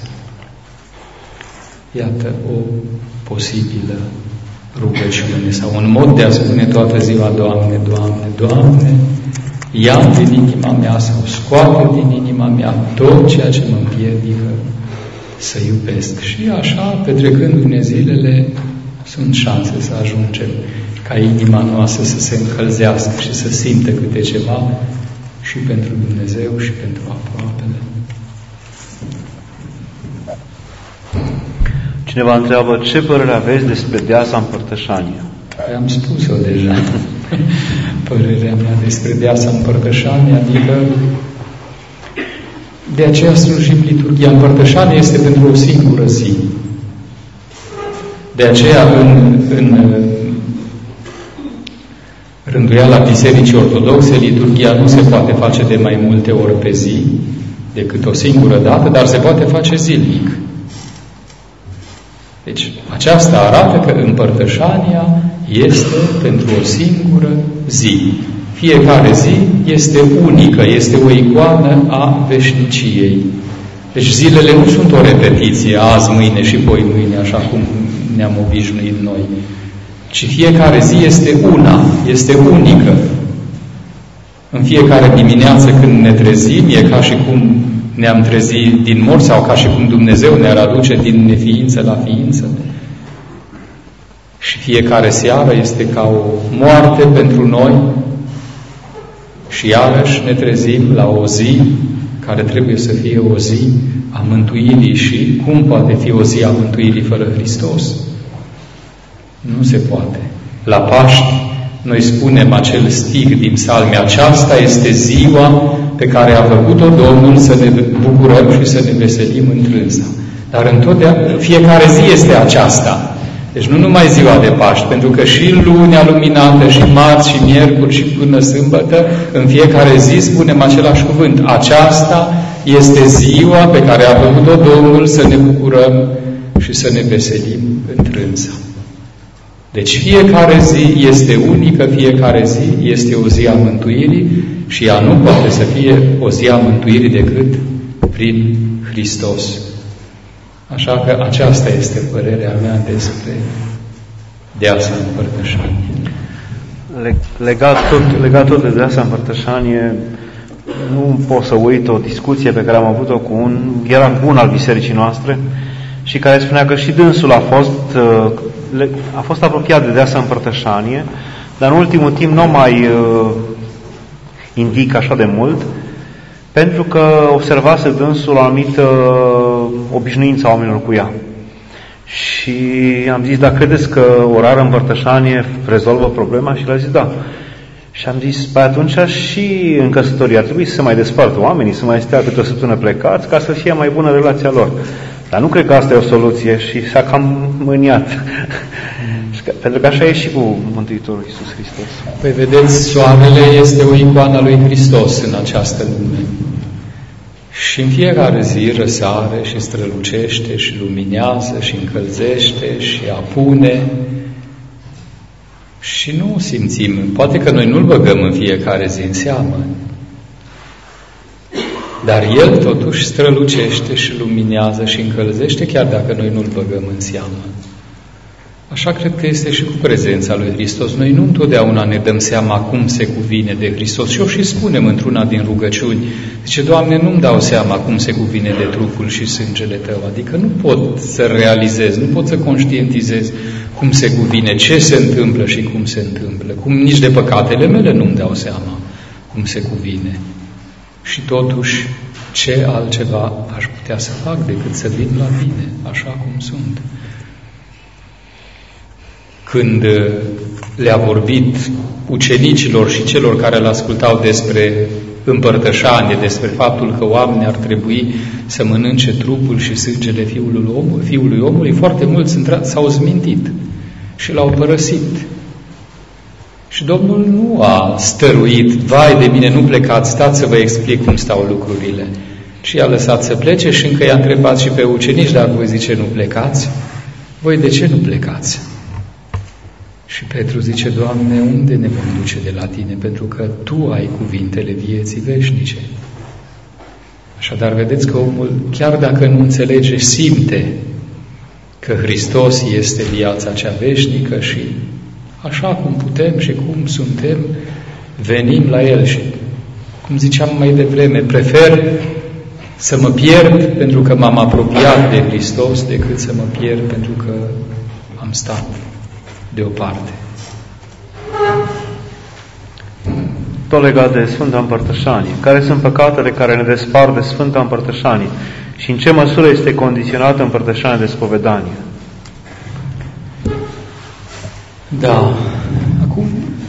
B: Iată o posibilă rugăciune sau un mod de a spune toată ziua: Doamne, Doamne, Doamne, ia din inima mea sau scoate din inima mea tot ceea ce mă împiedică să iubesc. Și așa, petrecându-ne zilele, sunt șanse să ajungem ca inima noastră să se încălzească și să simtă câte ceva și pentru Dumnezeu și pentru aproapele.
C: Cineva întreabă, ce părere aveți despre deasa împărtășanie?
B: Am spus-o deja. Părerea mea despre deasa împărtășanie, adică de aceea slujim liturghia. Împărtășanie este pentru o singură zi. De aceea în rânduiala Bisericii Ortodoxe, liturghia nu se poate face de mai multe ori pe zi, decât o singură dată, dar se poate face zilnic. Deci, aceasta arată că împărtășania este pentru o singură zi. Fiecare zi este unică, este o icoană a veșniciei. Deci zilele nu sunt o repetiție, azi, mâine și poi mâine, așa cum ne-am obișnuit noi, ci fiecare zi este una, este unică. În fiecare dimineață când ne trezim, e ca și cum ne-am trezit din morți sau ca și cum Dumnezeu ne-ar aduce din neființă la ființă. Și fiecare seară este ca o moarte pentru noi și iarăși ne trezim la o zi care trebuie să fie o zi a mântuirii. Și cum poate fi o zi a mântuirii fără Hristos? Nu se poate. La Paști noi spunem acel stig din psalmi, aceasta este ziua pe care a făcut-o Domnul, să ne bucurăm și să ne veselim întrânsa. Dar întotdeauna, fiecare zi este aceasta. Deci nu numai ziua de Paști, pentru că și lunea luminată, și marți, și miercuri, și până sâmbătă, în fiecare zi spunem același cuvânt. Aceasta este ziua pe care a făcut-o Domnul, să ne bucurăm și să ne veselim întrânsa. Deci fiecare zi este unică, fiecare zi este o zi a mântuirii și ea nu poate să fie o zi a mântuirii decât prin Hristos. Așa că aceasta este părerea mea despre deasa împărtășanie.
C: Legat tot de deasa împărtășanie, nu pot să uit o discuție pe care am avut-o cu un ierarh bun al bisericii noastre și care spunea că și dânsul a fost apropiat de deasa împărtășanie, dar în ultimul timp nu mai indică așa de mult, pentru că observase dânsul o anumită obișnuință a oamenilor cu ea. Și am zis, dar credeți că o rară împărtășanie rezolvă problema? Și le-a zis, da. Și am zis, păi atunci și în căsătorie ar trebui să se mai despartă oamenii, să mai stea câte o săptămână plecați, ca să fie mai bună relația lor. Dar nu cred că asta e o soluție și s-a cam mâniat. Pentru că așa e și cu Mântuitorul Iisus Hristos.
B: Păi vedeți, soarele este o icoană a lui Hristos în această lume. Și în fiecare zi răsare și strălucește și luminează și încălzește și apune. Și nu simțim, poate că noi nu-l băgăm în fiecare zi în seamă, dar el totuși strălucește și luminează și încălzește, chiar dacă noi nu-l băgăm în seamă. Așa cred că este și cu prezența lui Hristos. Noi nu întotdeauna ne dăm seama cum se cuvine de Hristos. Și eu și spunem într-una din rugăciuni, zice, Doamne, nu-mi dau seama cum se cuvine de trupul și sângele Tău. Adică nu pot să realizez, nu pot să conștientizez cum se cuvine, ce se întâmplă și cum se întâmplă. Cum nici de păcatele mele nu-mi dau seama cum se cuvine. Și totuși, ce altceva aș putea să fac decât să vin la Tine, așa cum sunt? Când le-a vorbit ucenicilor și celor care îl ascultau despre împărtășanie, despre faptul că oamenii ar trebui să mănânce trupul și sângele Fiului Omului, foarte mulți s-au zmintit și l-au părăsit. Și Domnul nu a stăruit, vai de mine, nu plecați, stați să vă explic cum stau lucrurile. Și i-a lăsat să plece și încă i-a întrebat și pe ucenici, dar voi zice nu plecați? Voi de ce nu plecați? Și Petru zice, Doamne, unde ne vom duce de la Tine? Pentru că Tu ai cuvintele vieții veșnice. Așadar, vedeți că omul, chiar dacă nu înțelege, simte că Hristos este viața cea veșnică și așa cum putem și cum suntem, venim la El și Cum ziceam mai devreme, prefer să mă pierd pentru că m-am apropiat de Hristos decât să mă pierd pentru că am stat deoparte.
C: Tot legat de Sfânta Împărtășanie. Care sunt păcatele care ne despart de Sfânta Împărtășanie și în ce măsură este condiționată Împărtășania de spovedanie?
B: Da. Acum,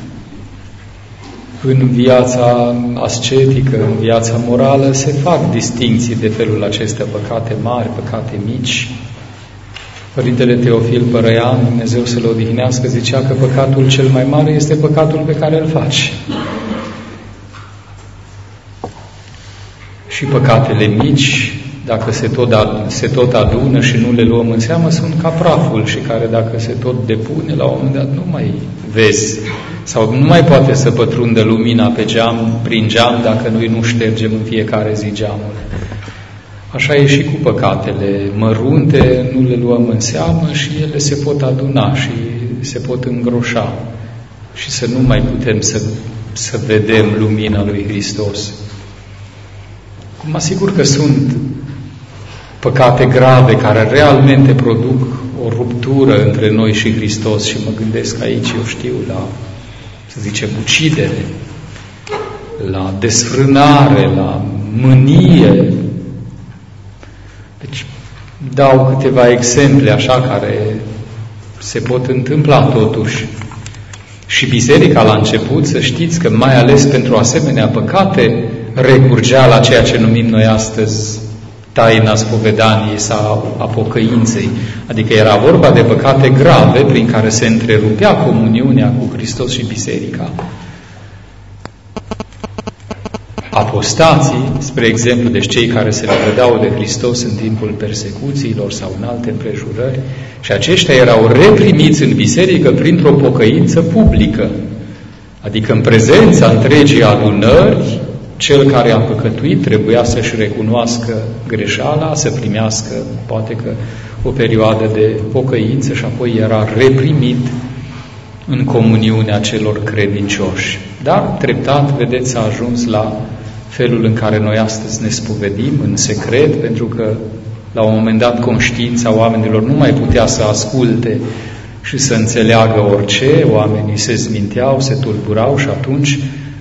B: în viața ascetică, în viața morală, se fac distincții de felul acesta, păcate mari, păcate mici. Părintele Teofil Părăian, Dumnezeu să-l odihnească, zicea că păcatul cel mai mare este păcatul pe care îl faci. Și păcatele mici, dacă se tot adună și nu le luăm în seamă, sunt ca praful și care dacă se tot depune, la un moment dat nu mai vezi sau nu mai poate să pătrundă lumina pe geam, prin geam, dacă noi nu ștergem în fiecare zi geamul. Așa e și cu păcatele mărunte, nu le luăm în seamă și ele se pot aduna și se pot îngroșa și să nu mai putem să vedem lumina lui Hristos. Mă asigur că sunt păcate grave care realmente produc o ruptură între noi și Hristos și mă gândesc aici, eu știu, la, să zicem, ucidere, la desfrânare, la mânie. Deci dau câteva exemple așa care se pot întâmpla totuși. Și biserica la început, să știți că mai ales pentru asemenea păcate recurgea la ceea ce numim noi astăzi taina spovedaniei sau a pocăinței. Adică era vorba de păcate grave prin care se întrerupea comuniunea cu Hristos și biserica. Apostații, spre exemplu, deci cei care se lepădau de Hristos în timpul persecuțiilor sau în alte împrejurări, și aceștia erau reprimiți în biserică printr-o pocăință publică. Adică în prezența întregii adunări, cel care a păcătuit trebuia să-și recunoască greșeala, să primească, poate că, o perioadă de pocăință și apoi era reprimit în comuniunea celor credincioși. Dar, treptat, vedeți, s-a ajuns la felul în care noi astăzi ne spovedim în secret, pentru că, la un moment dat, conștiința oamenilor nu mai putea să asculte și să înțeleagă orice, oamenii se zminteau, se tulburau și atunci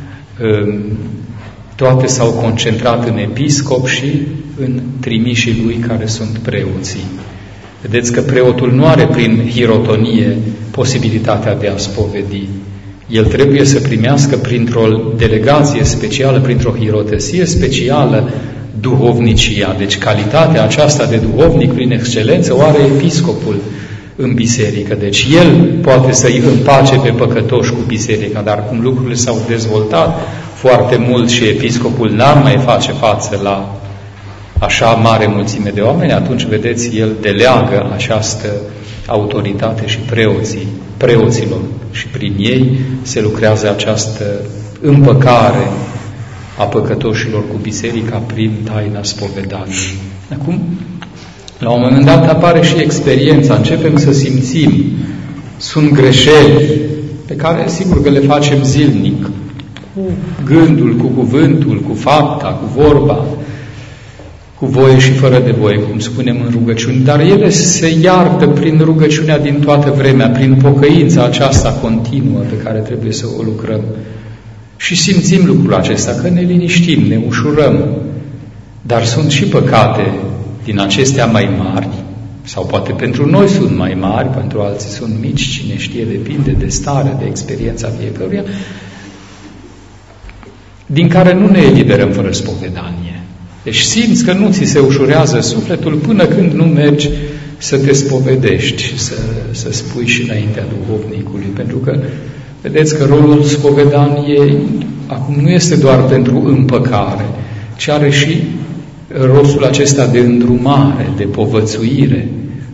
B: toate s-au concentrat în episcop și în trimișii lui care sunt preoții. Vedeți că preotul nu are prin hirotonie posibilitatea de a spovedi. El trebuie să primească printr-o delegație specială, printr-o hirotesie specială duhovnicia. Deci calitatea aceasta de duhovnic prin excelență o are episcopul în biserică. Deci el poate să-i împace pe păcătoși cu biserica, dar cum lucrurile s-au dezvoltat foarte mult și episcopul n-ar mai face față la așa mare mulțime de oameni, atunci, vedeți, el deleagă această autoritate și preoților și prin ei se lucrează această împăcare a păcătoșilor cu biserica prin taina spovedaniei. Acum, la un moment dat apare și experiența, începem să simțim, sunt greșeli pe care sigur că le facem zilnic, cu gândul, cu cuvântul, cu fapta, cu vorba, cu voie și fără de voie, cum spunem în rugăciuni, dar ele se iartă prin rugăciunea din toată vremea, prin pocăința aceasta continuă pe care trebuie să o lucrăm. Și simțim lucrul acesta, că ne liniștim, ne ușurăm, dar sunt și păcate din acestea mai mari, sau poate pentru noi sunt mai mari, pentru alții sunt mici, cine știe, depinde de stare, de experiența fiecăruia, din care nu ne eliberăm fără spovedanie. Deci simți că nu ți se ușurează sufletul până când nu mergi să te spovedești și să spui și înaintea duhovnicului. Pentru că, vedeți că rolul spovedaniei acum nu este doar pentru împăcare, ci are și rostul acesta de îndrumare, de povățuire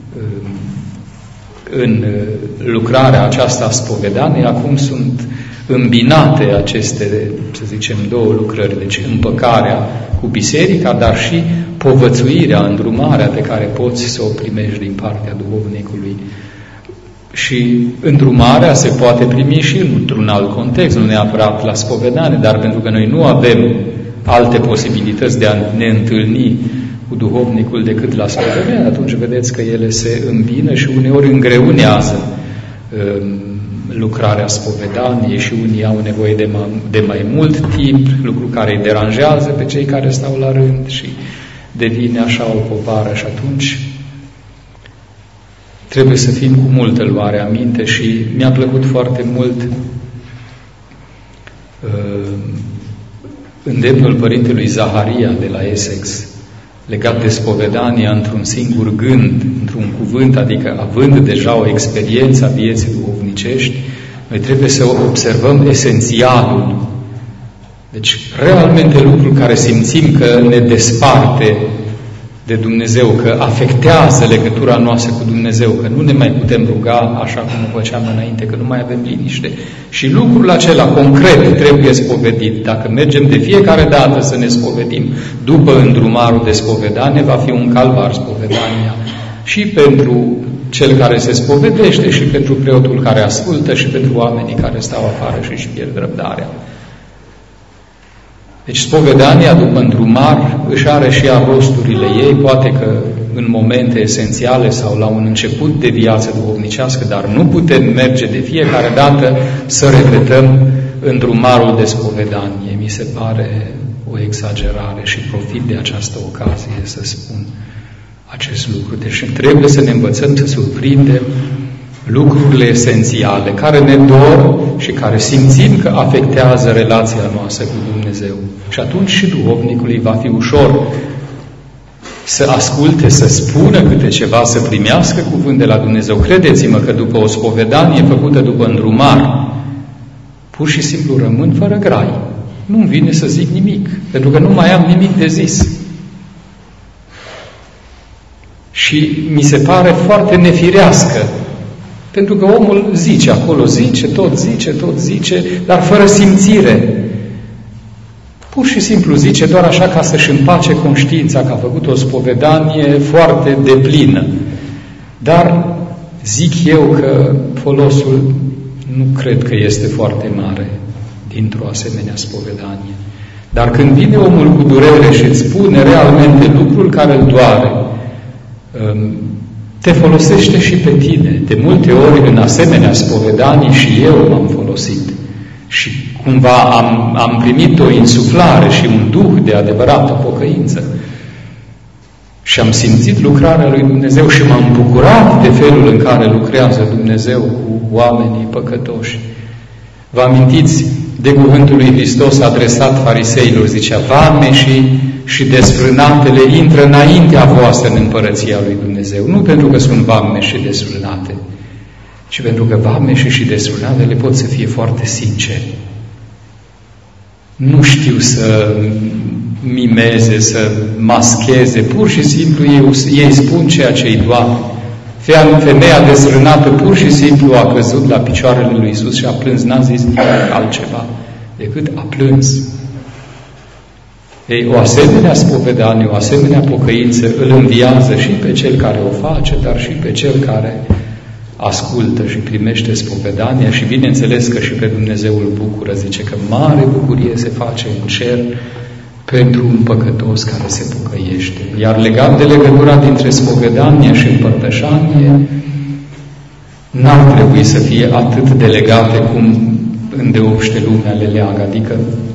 B: în lucrarea aceasta a spovedaniei. Acum sunt îmbinate aceste, să zicem, două lucrări, deci împăcarea cu biserica, dar și povățuirea, îndrumarea pe care poți să o primești din partea duhovnicului. Și îndrumarea se poate primi și într-un alt context, nu neapărat la spovedanie, dar pentru că noi nu avem alte posibilități de a ne întâlni cu duhovnicul decât la spovedanie, atunci vedeți că ele se îmbină și uneori îngreunează lucrarea spovedaniei și unii au nevoie de mai mult timp, lucru care îi deranjează pe cei care stau la rând și devine așa o povară și atunci trebuie să fim cu multă luare aminte și mi-a plăcut foarte mult îndemnul părintelui Zaharia de la Essex legat de spovedania într-un singur gând, într-un cuvânt, adică având deja o experiență a vieții duhovnicești, noi trebuie să observăm esențialul. Deci, realmente lucrul care simțim că ne desparte de Dumnezeu, că afectează legătura noastră cu Dumnezeu, că nu ne mai putem ruga așa cum o făceam înainte, că nu mai avem liniște. Și lucrul acela concret trebuie spovedit. Dacă mergem de fiecare dată să ne spovedim după îndrumarul de spovedanie, va fi un calvar spovedania și pentru cel care se spovedește și pentru preotul care ascultă și pentru oamenii care stau afară și își pierd răbdarea. Deci spovedania după îndrumar își are și ea rosturile ei, poate că în momente esențiale sau la un început de viață duhovnicească, dar nu putem merge de fiecare dată să repetăm îndrumarul de spovedanie. Mi se pare o exagerare și profit de această ocazie să spun acest lucru. Deci trebuie să ne învățăm să surprindem lucrurile esențiale care ne dor și care simțim că afectează relația noastră cu Dumnezeu. Și atunci și duhovnicului va fi ușor să asculte, să spună câte ceva, să primească cuvânt de la Dumnezeu. Credeți-mă că după o spovedanie făcută după îndrumar, pur și simplu rămân fără grai. Nu-mi vine să zic nimic, pentru că nu mai am nimic de zis. Și mi se pare foarte nefirească, pentru că omul zice acolo, tot zice, dar fără simțire. Pur și simplu zice doar așa ca să-și împace conștiința că a făcut o spovedanie foarte deplină. Dar zic eu că folosul nu cred că este foarte mare dintr-o asemenea spovedanie. Dar când vine omul cu durere și îți spune realmente lucrul care îl doare, te folosește și pe tine. De multe ori în asemenea spovedanii și eu m-am folosit. Și cumva am primit o insuflare și un duh de adevărată pocăință. Și am simțit lucrarea lui Dumnezeu și m-am bucurat de felul în care lucrează Dumnezeu cu oamenii păcătoși. Vă amintiți de cuvântul lui Hristos adresat fariseilor, zicea, vameșii și desfrânatele intră înaintea voastră în împărăția lui Dumnezeu. Nu pentru că sunt vameși și desfrânate, ci pentru că vameșii și desfrânatele pot să fie foarte sinceri. Nu știu să mimeze, să mascheze, pur și simplu ei spun ceea ce îi doare. Femeia desfrânată pur și simplu a căzut la picioarele lui Iisus și a plâns, n-a zis nimic altceva decât a plâns. Ei, o asemenea spovedanie, o asemenea pocăință îl înviază și pe cel care o face, dar și pe cel care ascultă și primește spovedania și bineînțeles că și pe Dumnezeu îl bucură, zice că mare bucurie se face în cer pentru un păcătos care se pocăiește. Iar legat de legătura dintre spovedanie și împărtășanie, n-ar trebui să fie atât de legate cum îndeopște lumea le leagă, adică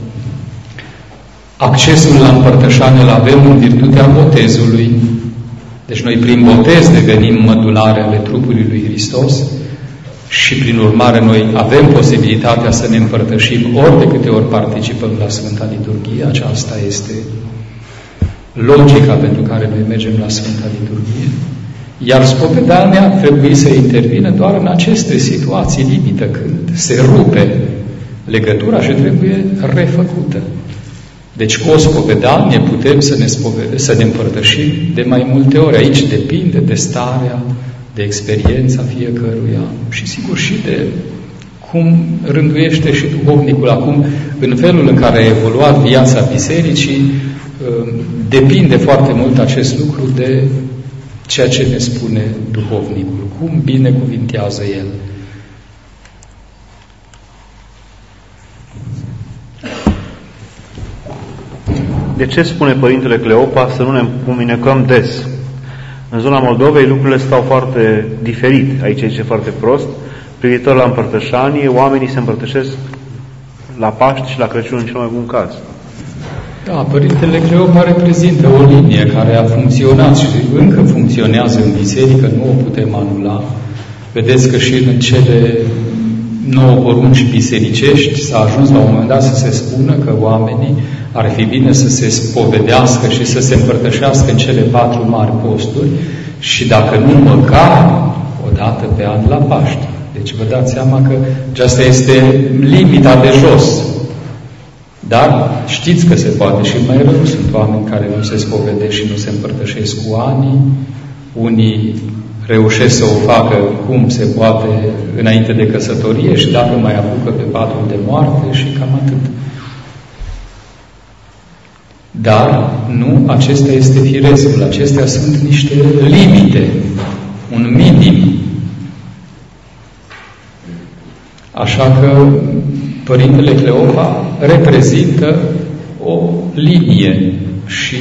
B: accesul la împărtășanie îl avem în virtutea botezului. Deci noi prin botez devenim mădulare ale trupului lui Hristos și prin urmare noi avem posibilitatea să ne împărtășim ori de câte ori participăm la Sfânta Liturghie. Aceasta este logica pentru care noi mergem la Sfânta Liturghie. Iar spovedania trebuie să intervină doar în aceste situații limită, când se rupe legătura și trebuie refăcută. Deci cu o spovedanie putem să ne împărtășim de mai multe ori. Aici depinde de starea, de experiența fiecăruia și sigur și de cum rânduiește și duhovnicul acum în felul în care a evoluat viața bisericii. Depinde foarte mult acest lucru de ceea ce ne spune duhovnicul, cum binecuvintează el.
C: De ce spune Părintele Cleopa să nu ne împuminecăm des? În zona Moldovei lucrurile stau foarte diferit. Aici e foarte prost. Privitor la împărtășanie, oamenii se împărtășesc la Paști și la Crăciun în cel mai bun caz.
B: Da, Părintele Cleopa reprezintă o linie care a funcționat și încă funcționează în biserică, nu o putem anula. Vedeți că și în cele 9 porunci bisericești s-a ajuns la un moment dat să se spună că oamenii ar fi bine să se spovedească și să se împărtășească în cele 4 mari posturi și dacă nu măcar o dată pe an la Paști. Deci vă dați seama că aceasta este limita de jos. Dar știți că se poate și mai rău. Sunt oameni care nu se spovedesc și nu se împărtășesc cu ani. Unii reușesc să o facă cum se poate înainte de căsătorie și dacă mai apucă pe patul de moarte și cam atât. Dar nu acesta este firescul. Acestea sunt niște limite, un minim. Așa că Părintele Cleopa reprezintă o linie și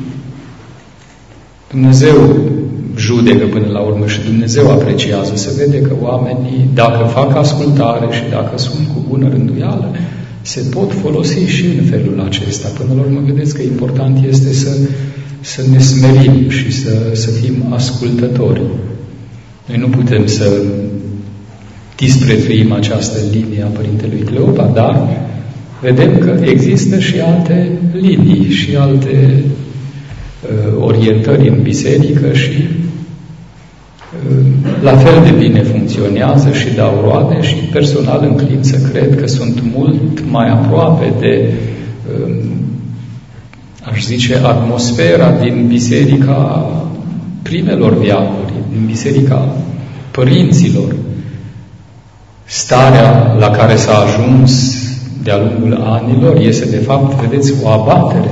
B: Dumnezeu judecă până la urmă și Dumnezeu apreciază. Se vede că oamenii, dacă fac ascultare și dacă sunt cu bună rânduială, se pot folosi și în felul acesta. Până la urmă, vedeți că important este să ne smerim și să fim ascultători. Noi nu putem să disprețuim această linie a Părintelui Cleopa, dar vedem că există și alte linii și alte orientări în biserică și la fel de bine funcționează și dau roade și personal înclin să cred că sunt mult mai aproape de, aș zice, atmosfera din biserica primelor veacuri, din biserica părinților. Starea la care s-a ajuns de-a lungul anilor este, de fapt, vedeți, o abatere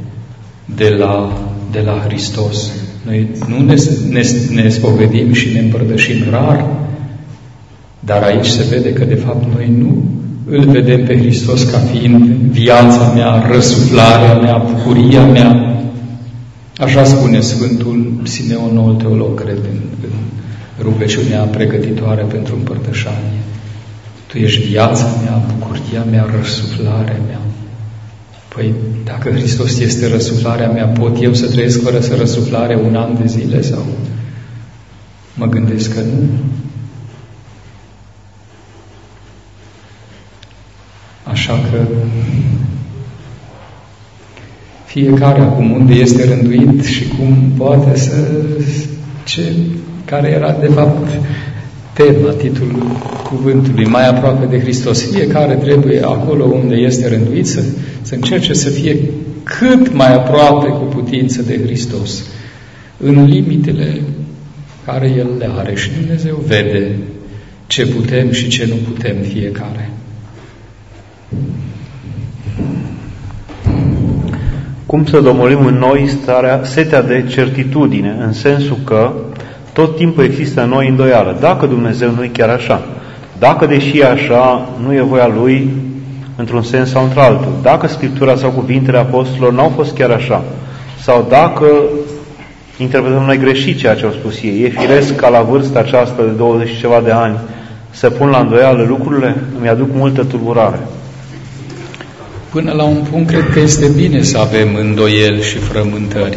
B: de la Hristos. Noi nu ne spovedim și ne împărtășim rar, dar aici se vede că, de fapt, noi nu îl vedem pe Hristos ca fiind viața mea, răsuflarea mea, bucuria mea. Așa spune Sfântul Simeon, noul teolog, cred, în rugăciunea pregătitoare pentru împărtășanie. Tu ești viața mea, bucuria mea, răsuflarea mea. Păi, dacă Hristos este răsuflarea mea, pot eu să trăiesc fără să răsuflare un an de zile? Sau mă gândesc că nu. Așa că fiecare acum unde este rânduit și cum poate care era de fapt tema, titlul cuvântului, mai aproape de Hristos. Fiecare trebuie acolo unde este rânduit să încerce să fie cât mai aproape cu putință de Hristos, în limitele care El le are și Dumnezeu vede ce putem și ce nu putem fiecare.
C: Cum să domolim în noi setea de certitudine, în sensul că tot timpul există în noi îndoială. Dacă Dumnezeu nu e chiar așa, dacă deși e așa, nu e voia Lui într-un sens sau într-altul, dacă Scriptura sau cuvintele apostolilor n-au fost chiar așa, sau dacă interpretăm noi greșit ceea ce au spus ei, e firesc ca la vârsta aceasta de 20 și ceva de ani să pun la îndoială lucrurile, îmi aduc multă tulburare.
B: Până la un punct, cred că este bine să avem îndoieli și frământări.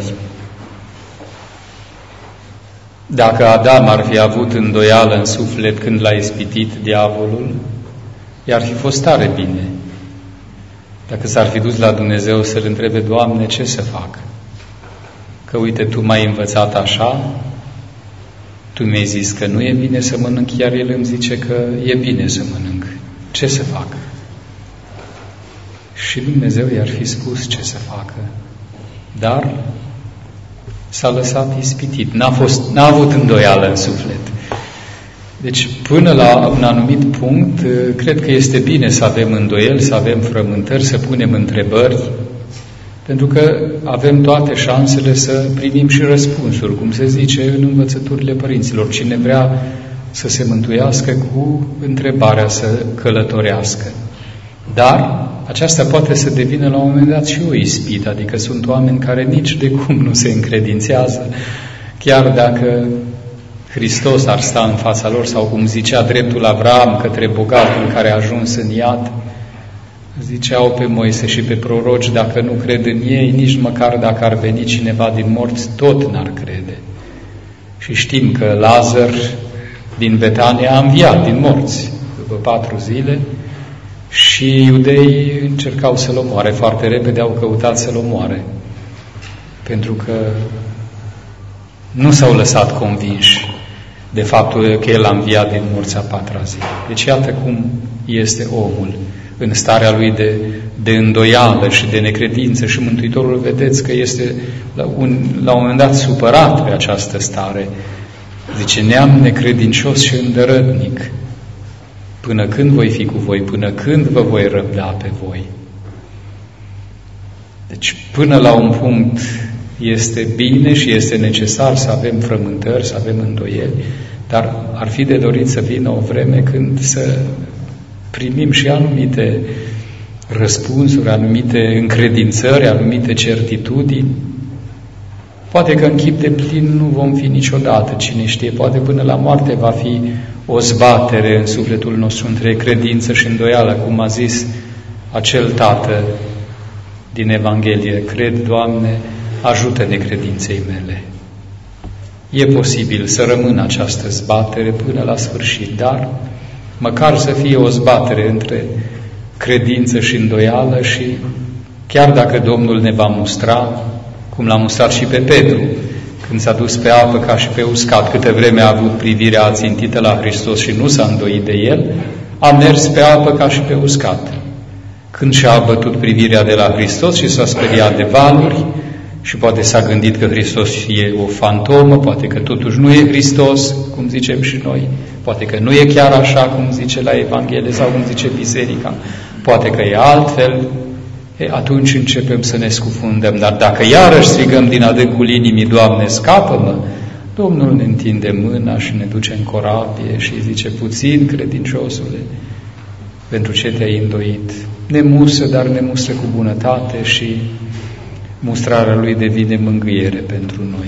B: Dacă Adam ar fi avut îndoială în suflet când l-a ispitit diavolul, i-ar fi fost tare bine. Dacă s-ar fi dus la Dumnezeu să-L întrebe, Doamne, ce să fac? Că uite, Tu m-ai învățat așa, Tu mi-ai zis că nu e bine să mănânc, iar El îmi zice că e bine să mănânc. Ce să fac? Și Dumnezeu i-ar fi spus ce să facă. Dar s-a lăsat ispitit. N-a avut îndoială în suflet. Deci, până la un anumit punct, cred că este bine să avem îndoieli, să avem frământări, să punem întrebări, Pentru că avem toate șansele să primim și răspunsuri, cum se zice în învățăturile părinților. Cine vrea să se mântuiască, cu întrebarea să călătorească. Dar aceasta poate să devină la un moment dat și o ispită, adică sunt oameni care nici de cum nu se încredințează, chiar dacă Hristos ar sta în fața lor, sau cum zicea dreptul Avram către bogatul care a ajuns în iad, ziceau pe Moise și pe proroci, dacă nu cred în ei, nici măcar dacă ar veni cineva din morți, tot n-ar crede. Și știm că Lazar din Betania a înviat din morți după 4 zile și iudeii încercau să-l omoare. Foarte repede au căutat să-l omoare, pentru că nu s-au lăsat convinși de faptul că el a înviat din morți a 4-a zi. Deci iată cum este omul în starea lui de îndoială și de necredință, și Mântuitorul, vedeți că este la un moment dat supărat pe această stare. Zice, neam necredincios și îndărătnic, până când voi fi cu voi, până când vă voi răbda pe voi? Deci până la un punct este bine și este necesar să avem frământări, să avem îndoieli, dar ar fi de dorit să vină o vreme când să primim și anumite răspunsuri, anumite încredințări, anumite certitudini. Poate că în chip de plin nu vom fi niciodată, cine știe, poate până la moarte va fi o zbatere în sufletul nostru între credință și îndoială, cum a zis acel tată din Evanghelie, cred, Doamne, ajută necredinței mele. E posibil să rămână această zbatere până la sfârșit, dar măcar să fie o zbatere între credință și îndoială, și chiar dacă Domnul ne va mustra, cum l-a mustrat și pe Petru, când s-a dus pe apă ca și pe uscat, câte vreme a avut privirea ațintită la Hristos și nu s-a îndoit de El, a mers pe apă ca și pe uscat. Când și-a abătut privirea de la Hristos și s-a speriat de valuri, și poate s-a gândit că Hristos e o fantomă, poate că totuși nu e Hristos, cum zicem și noi, poate că nu e chiar așa cum zice la Evanghelie sau cum zice Biserica, poate că e altfel, atunci începem să ne scufundăm. Dar dacă iarăși strigăm din adâncul inimii, Doamne, scapă-mă, Domnul ne întinde mâna și ne duce în corabie și zice, puțin, credinciosule, pentru ce te-ai îndoit? Ne mustră, dar ne mustră cu bunătate și mustrarea Lui devine mângâiere pentru noi.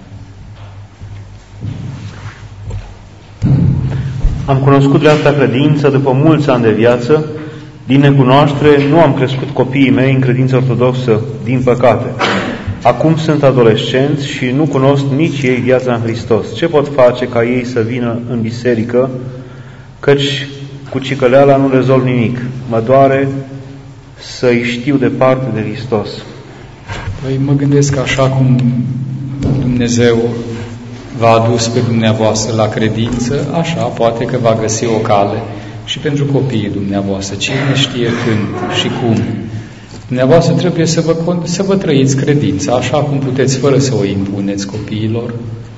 C: Am cunoscut dreapta credință după mulți ani de viață. Din necunoaștere nu am crescut copiii mei în credință ortodoxă, din păcate. Acum sunt adolescenți și nu cunosc nici ei viața în Hristos. Ce pot face ca ei să vină în biserică, căci cu cicăleala nu rezolv nimic. Mă doare să-i știu departe de Hristos.
B: Păi mă gândesc că așa cum Dumnezeu v-a adus pe dumneavoastră la credință, așa poate că va găsi o cale și pentru copiii dumneavoastră. Cine știe când și cum. Dumneavoastră trebuie să vă trăiți credința, așa cum puteți, fără să o impuneți copiilor,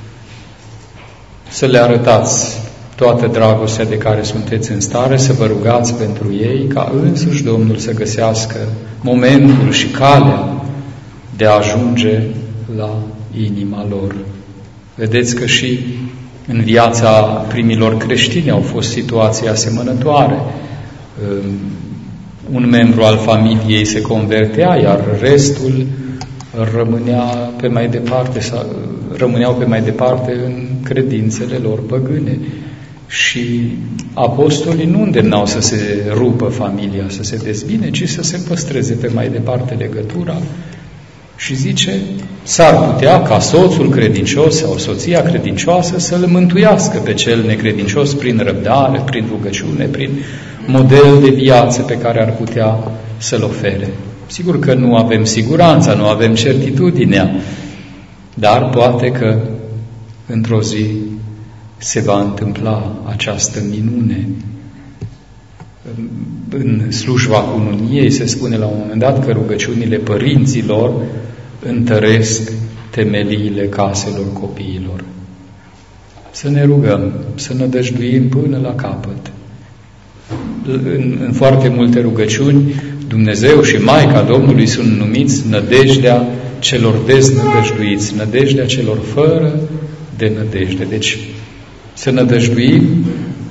B: să le arătați toată dragostea de care sunteți în stare, să vă rugați pentru ei, ca însuși Domnul să găsească momentul și calea de a ajunge la inima lor. Vedeți că și în viața primilor creștini au fost situații asemănătoare. Un membru al familiei se convertea, iar restul rămâneau pe mai departe în credințele lor păgâne. Și apostolii nu îndemnau să se rupă familia, să se dezbine, ci să se păstreze pe mai departe legătura. Și zice, s-ar putea ca soțul credincios sau soția credincioasă să-l mântuiască pe cel necredincios prin răbdare, prin rugăciune, prin model de viață pe care ar putea să-l ofere. Sigur că nu avem siguranța, nu avem certitudinea, dar poate că într-o zi se va întâmpla această minune. În slujba cununiei se spune la un moment dat că rugăciunile părinților întăresc temeliile caselor copiilor. Să ne rugăm, să nădăjduim până la capăt. În foarte multe rugăciuni, Dumnezeu și Maica Domnului sunt numiți nădejdea celor deznădăjduiți, nădejdea celor fără de nădejde. Deci să nădăjduim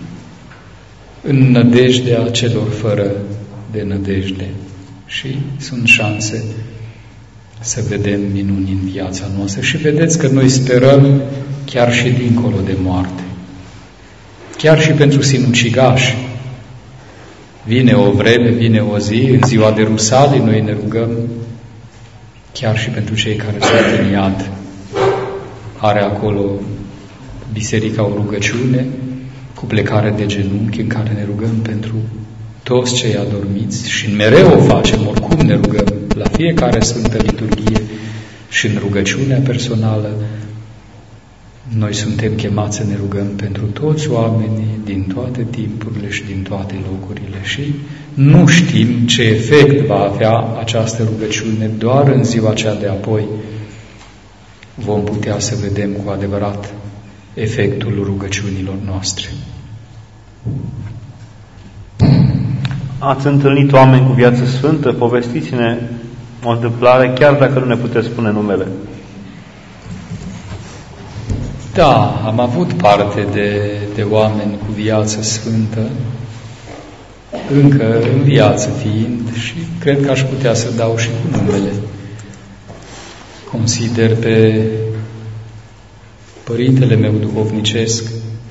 B: în nădejdea celor fără de nădejde și sunt șanse să vedem minuni în viața noastră. Și vedeți că noi sperăm chiar și dincolo de moarte. Chiar și pentru sinucigași. Vine o vreme, vine o zi, în ziua de Rusalii noi ne rugăm, chiar și pentru cei care sunt în iad. Are acolo biserica o rugăciune cu plecare de genunchi în care ne rugăm pentru toți cei adormiți și mereu o facem, oricum ne rugăm la fiecare Sfântă Liturghie și în rugăciunea personală. Noi suntem chemați să ne rugăm pentru toți oamenii din toate timpurile și din toate locurile și nu știm ce efect va avea această rugăciune, doar în ziua cea de apoi vom putea să vedem cu adevărat efectul rugăciunilor noastre.
C: Ați întâlnit oameni cu viață sfântă? Povestiți-ne o întâmplare, chiar dacă nu ne puteți spune numele.
B: Da, am avut parte de oameni cu viață sfântă, încă în viață fiind, și cred că aș putea să dau și cu numele. Consider pe părintele meu duhovnicesc,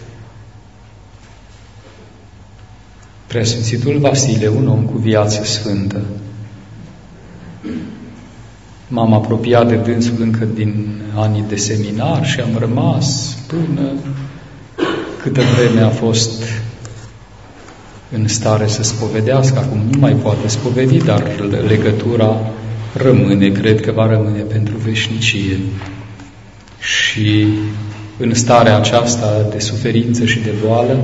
B: Preasfințitul Vasile, un om cu viață sfântă. M-am apropiat de dânsul încă din anii de seminar și am rămas până câtă vreme a fost în stare să spovedească. Acum nu mai poate spovedi, dar legătura rămâne, cred că va rămâne pentru veșnicie. Și în starea aceasta de suferință și de boală,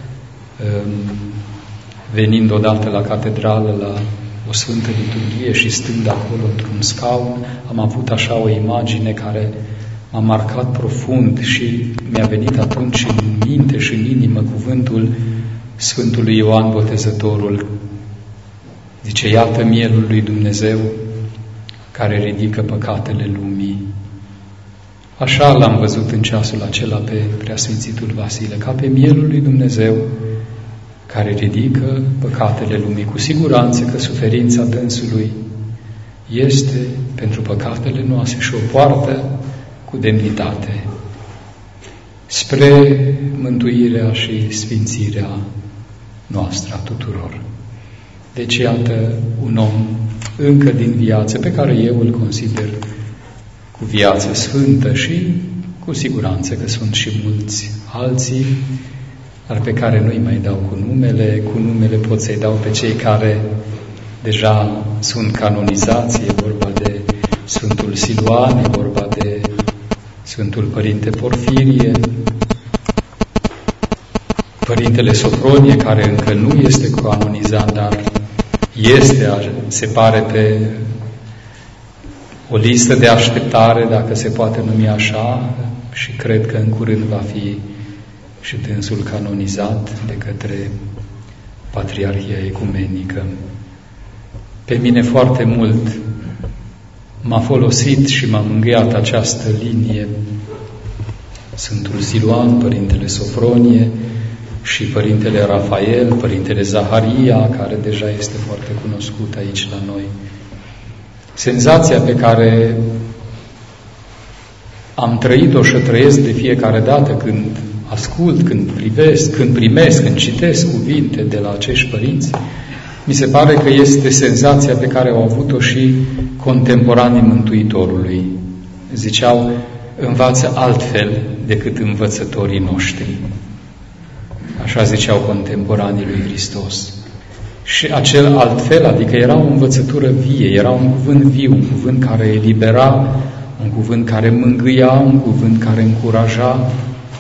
B: venind odată la catedrală, la o Sfântă Liturghie și stând acolo într-un scaun, am avut așa o imagine care m-a marcat profund și mi-a venit atunci în minte și în inimă cuvântul Sfântului Ioan Botezătorul. Zice, iată mielul lui Dumnezeu care ridică păcatele lumii. Așa l-am văzut în ceasul acela pe Preasfințitul Vasile, ca pe mielul lui Dumnezeu care ridică păcatele lumii. Cu siguranță că suferința dânsului este pentru păcatele noastre și o poartă cu demnitate spre mântuirea și sfințirea noastră a tuturor. Deci iată un om încă din viață pe care eu îl consider cu viață sfântă și cu siguranță că sunt și mulți alții, dar pe care nu-i mai dau cu numele. Cu numele pot să-i dau pe cei care deja sunt canonizați. E vorba de Sfântul Siluan, e vorba de Sfântul Părinte Porfirie, Părintele Sofronie, care încă nu este canonizat, dar este, se pare, pe o listă de așteptare, dacă se poate numi așa, și cred că în curând va fi și dânsul canonizat de către Patriarhia Ecumenică. Pe mine foarte mult m-a folosit și m-a mângâiat această linie Sfântul Siluan, Părintele Sofronie și Părintele Rafael, Părintele Zaharia, care deja este foarte cunoscut aici la noi. Senzația pe care am trăit-o și o trăiesc de fiecare dată când ascult, când privesc, când primesc, când citesc cuvinte de la acești părinți, mi se pare că este senzația pe care au avut-o și contemporanii Mântuitorului. Ziceau, învață altfel decât învățătorii noștri. Așa ziceau contemporanii lui Hristos. Și acel altfel, adică era o învățătură vie, era un cuvânt viu, un cuvânt care elibera, un cuvânt care mângâia, un cuvânt care încuraja.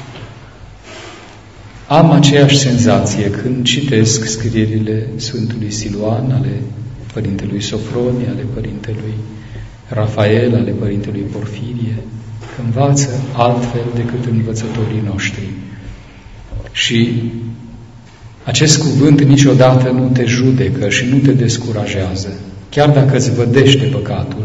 B: Am aceeași senzație când citesc scrierile Sfântului Siluan, ale Părintelui Sofronie, ale Părintelui Rafael, ale Părintelui Porfirie, că învață altfel decât învățătorii noștri. Și Acest cuvânt niciodată nu te judecă și nu te descurajează, chiar dacă îți vădește păcatul,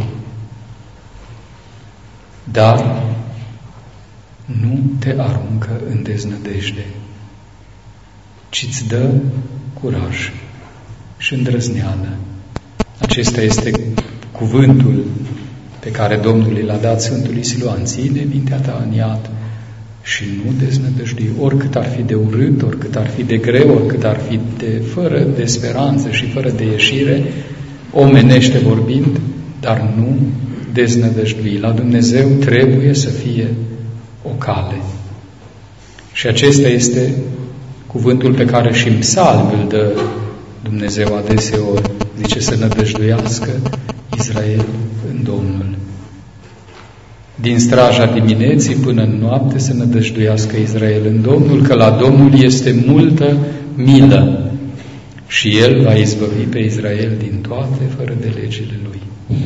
B: dar nu te aruncă în deznădejde, ci îți dă curaj și îndrăzneală. Acesta este cuvântul pe care Domnul l-a dat Sfântului Siluan: ține mintea ta în iad și nu deznădăjdui, oricât ar fi de urât, oricât ar fi de greu, oricât ar fi de fără de speranță și fără de ieșire, omenește vorbind, dar nu deznădăjdui. La Dumnezeu trebuie să fie o cale. Și acesta este cuvântul pe care și în psalm îl dă Dumnezeu adeseori. Zice să nădăjduiască Israel în Domnul. Din straja dimineții până în noapte să nădăjduiască Israel în Domnul, că la Domnul este multă milă și El va izbăvi pe Israel din toate fără de legile Lui.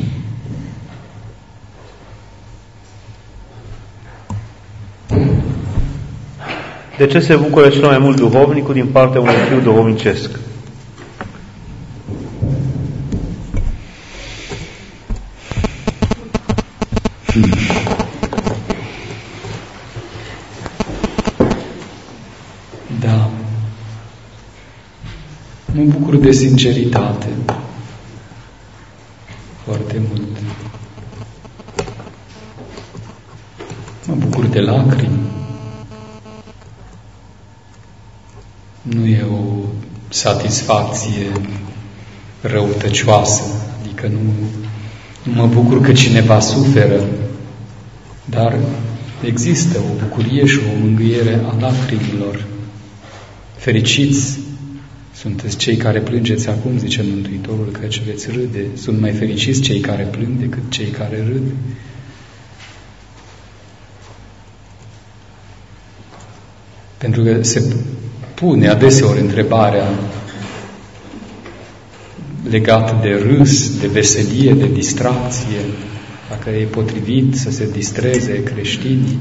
C: De ce se bucură cel mai mult duhovnicul din partea unui fiu duhovnicesc?
B: Da. Mă bucur de sinceritate. Foarte mult. Mă bucur de lacrimi. Nu e o satisfacție răutăcioasă, adică nu mă bucur că cineva suferă, dar există o bucurie și o mângâiere a lacrimilor. Fericiți sunteți cei care plângeți acum, zice Mântuitorul, căci veți râde. Sunt mai fericiți cei care plâng decât cei care râd. Pentru că se pune adeseori întrebarea legată de râs, de veselie, de distracție, dacă e potrivit să se distreze creștinii.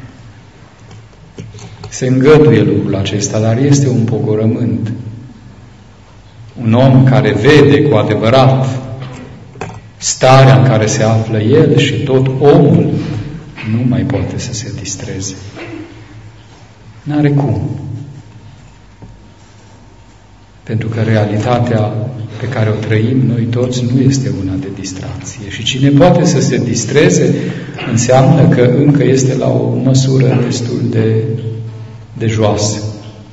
B: Se îngăduie lucrul acesta, dar este un pogorământ. Un om care vede cu adevărat starea în care se află el și tot omul nu mai poate să se distreze. N-are cum. Pentru că realitatea pe care o trăim noi toți nu este una de distracție. Și cine poate să se distreze înseamnă că încă este la o măsură destul de joasă.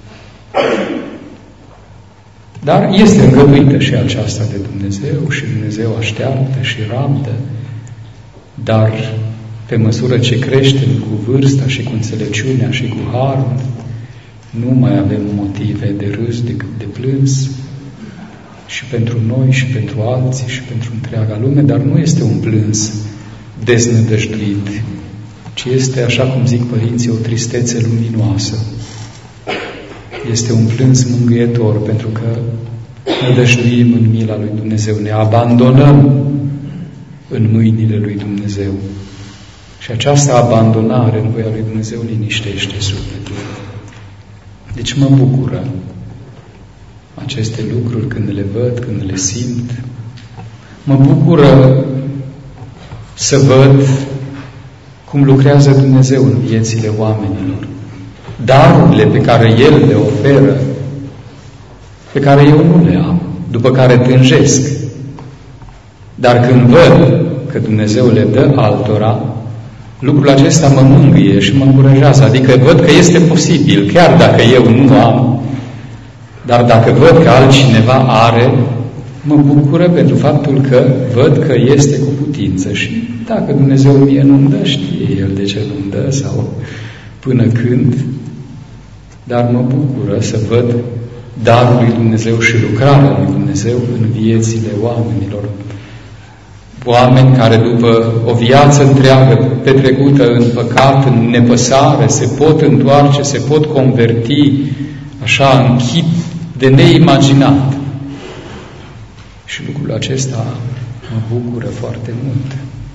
B: Dar este îngăduită și aceasta de Dumnezeu și Dumnezeu așteaptă și rabdă, dar pe măsură ce creștem cu vârsta și cu înțelepciunea și cu harul, nu mai avem motive de râs decât de plâns, și pentru noi și pentru alții și pentru întreaga lume, dar nu este un plâns deznădăjduit, ci este, așa cum zic părinții, o tristețe luminoasă. Este un plâns mângâietor, pentru că nădăjduim în mila lui Dumnezeu, ne abandonăm în mâinile lui Dumnezeu. Și această abandonare în voia lui Dumnezeu liniștește sufletul. Deci mă bucură aceste lucruri când le văd, când le simt. Mă bucură să văd cum lucrează Dumnezeu în viețile oamenilor. Darurile pe care El le oferă, pe care eu nu le am, după care tânjesc. Dar când văd că Dumnezeu le dă altora, lucrul acesta mă mângâie și mă încurajează. Adică văd că este posibil, chiar dacă eu nu am, dar dacă văd că altcineva are, mă bucură pentru faptul că văd că este cu putință. Și dacă Dumnezeu mie nu-mi dă, știe El de ce nu-mi dă sau până când, dar mă bucură să văd darul lui Dumnezeu și lucrarea lui Dumnezeu în viețile oamenilor. Oameni care după o viață întreagă petrecută în păcat, în nepăsare, se pot întoarce, se pot converti așa în chip de neimaginat. Și lucrul acesta mă bucură foarte mult.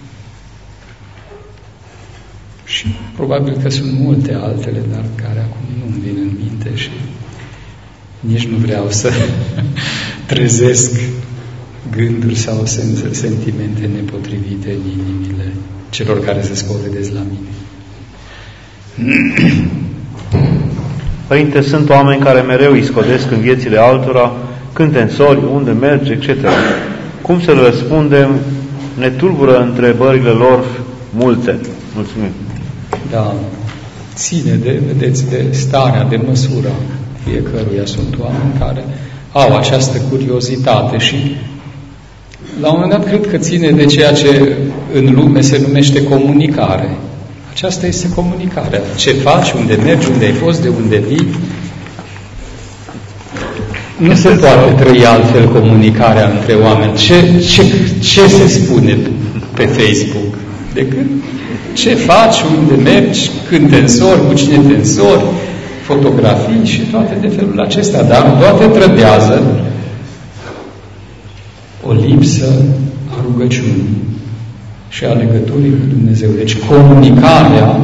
B: Și probabil că sunt multe altele, dar care acum nu-mi vin în minte și nici nu vreau să trezesc gânduri sau sentimente nepotrivite în inimile celor care se spovedesc la mine.
C: Părinte, sunt oameni care mereu îi scodesc în viețile altora, cânte în sori, unde merge, etc. Cum să le răspundem? Ne tulbură întrebările lor multe. Mulțumim.
B: Da, ține vedeți, de starea, de măsura fiecăruia. Sunt oameni care au această curiozitate și la un moment dat cred că ține de ceea ce în lume se numește comunicare. Aceasta este comunicarea. Ce faci, unde mergi, unde ai fost, de unde vii. Nu se poate trăi altfel comunicarea între oameni. Ce se spune pe Facebook? Decât ce faci, unde mergi, când te însori, cu cine te însori, fotografii și toate de felul acesta. Dar toate trădează o lipsă a rugăciunii și a legăturii cu Dumnezeu. Deci comunicarea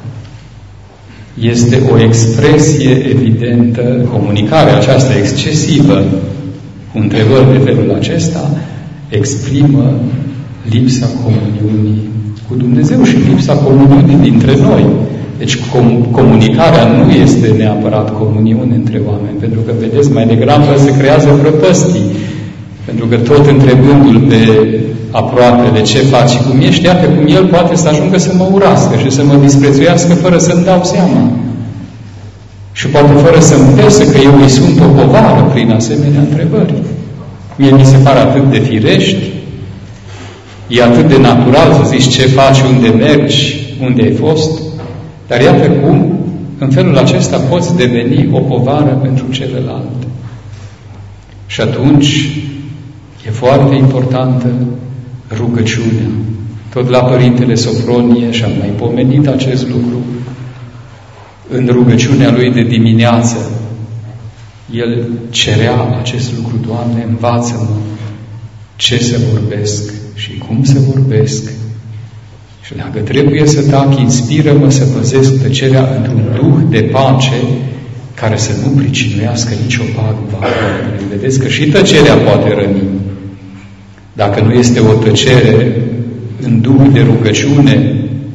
B: este o expresie evidentă, comunicarea aceasta excesivă cu întrebări de felul acesta exprimă lipsa comuniunii cu Dumnezeu și lipsa comuniunii dintre noi. Deci comunicarea nu este neapărat comuniune între oameni, pentru că, vedeți, mai degrabă se creează prăpăstii, pentru că tot întrebându-l pe aproapele ce faci și cum ești, iată cum el poate să ajungă să mă urască și să mă disprețuiască fără să-mi dau seama. Și poate fără să-mi pese că eu îi sunt o povară prin asemenea întrebări. Mie mi se pare atât de firești, e atât de natural să zici ce faci, unde mergi, unde ai fost, dar iată cum, în felul acesta poți deveni o povară pentru celălalt. Și atunci e foarte importantă rugăciunea. Tot la Părintele Sofronie, și am mai pomenit acest lucru, în rugăciunea lui de dimineață, el cerea acest lucru: Doamne, învață-mă ce să vorbesc și cum să vorbesc. Și dacă trebuie să tac, inspiră-mă să păzesc tăcerea într-un duh de pace care să nu pricinuiască nicio pagubă a omului. Vedeți că și tăcerea poate răni. Dacă nu este o tăcere în duh de rugăciune,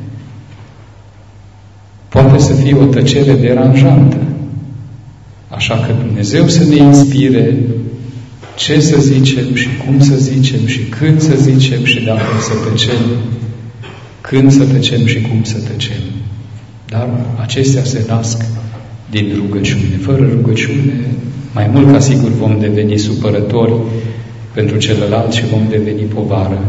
B: poate să fie o tăcere deranjantă. Așa că Dumnezeu să ne inspire ce să zicem și cum să zicem și când să zicem și dacă să tăcem, când să tăcem și cum să tăcem. Dar acestea se nasc din rugăciune. Fără rugăciune, mai mult ca sigur vom deveni supărători pentru celălalt și vom deveni povară.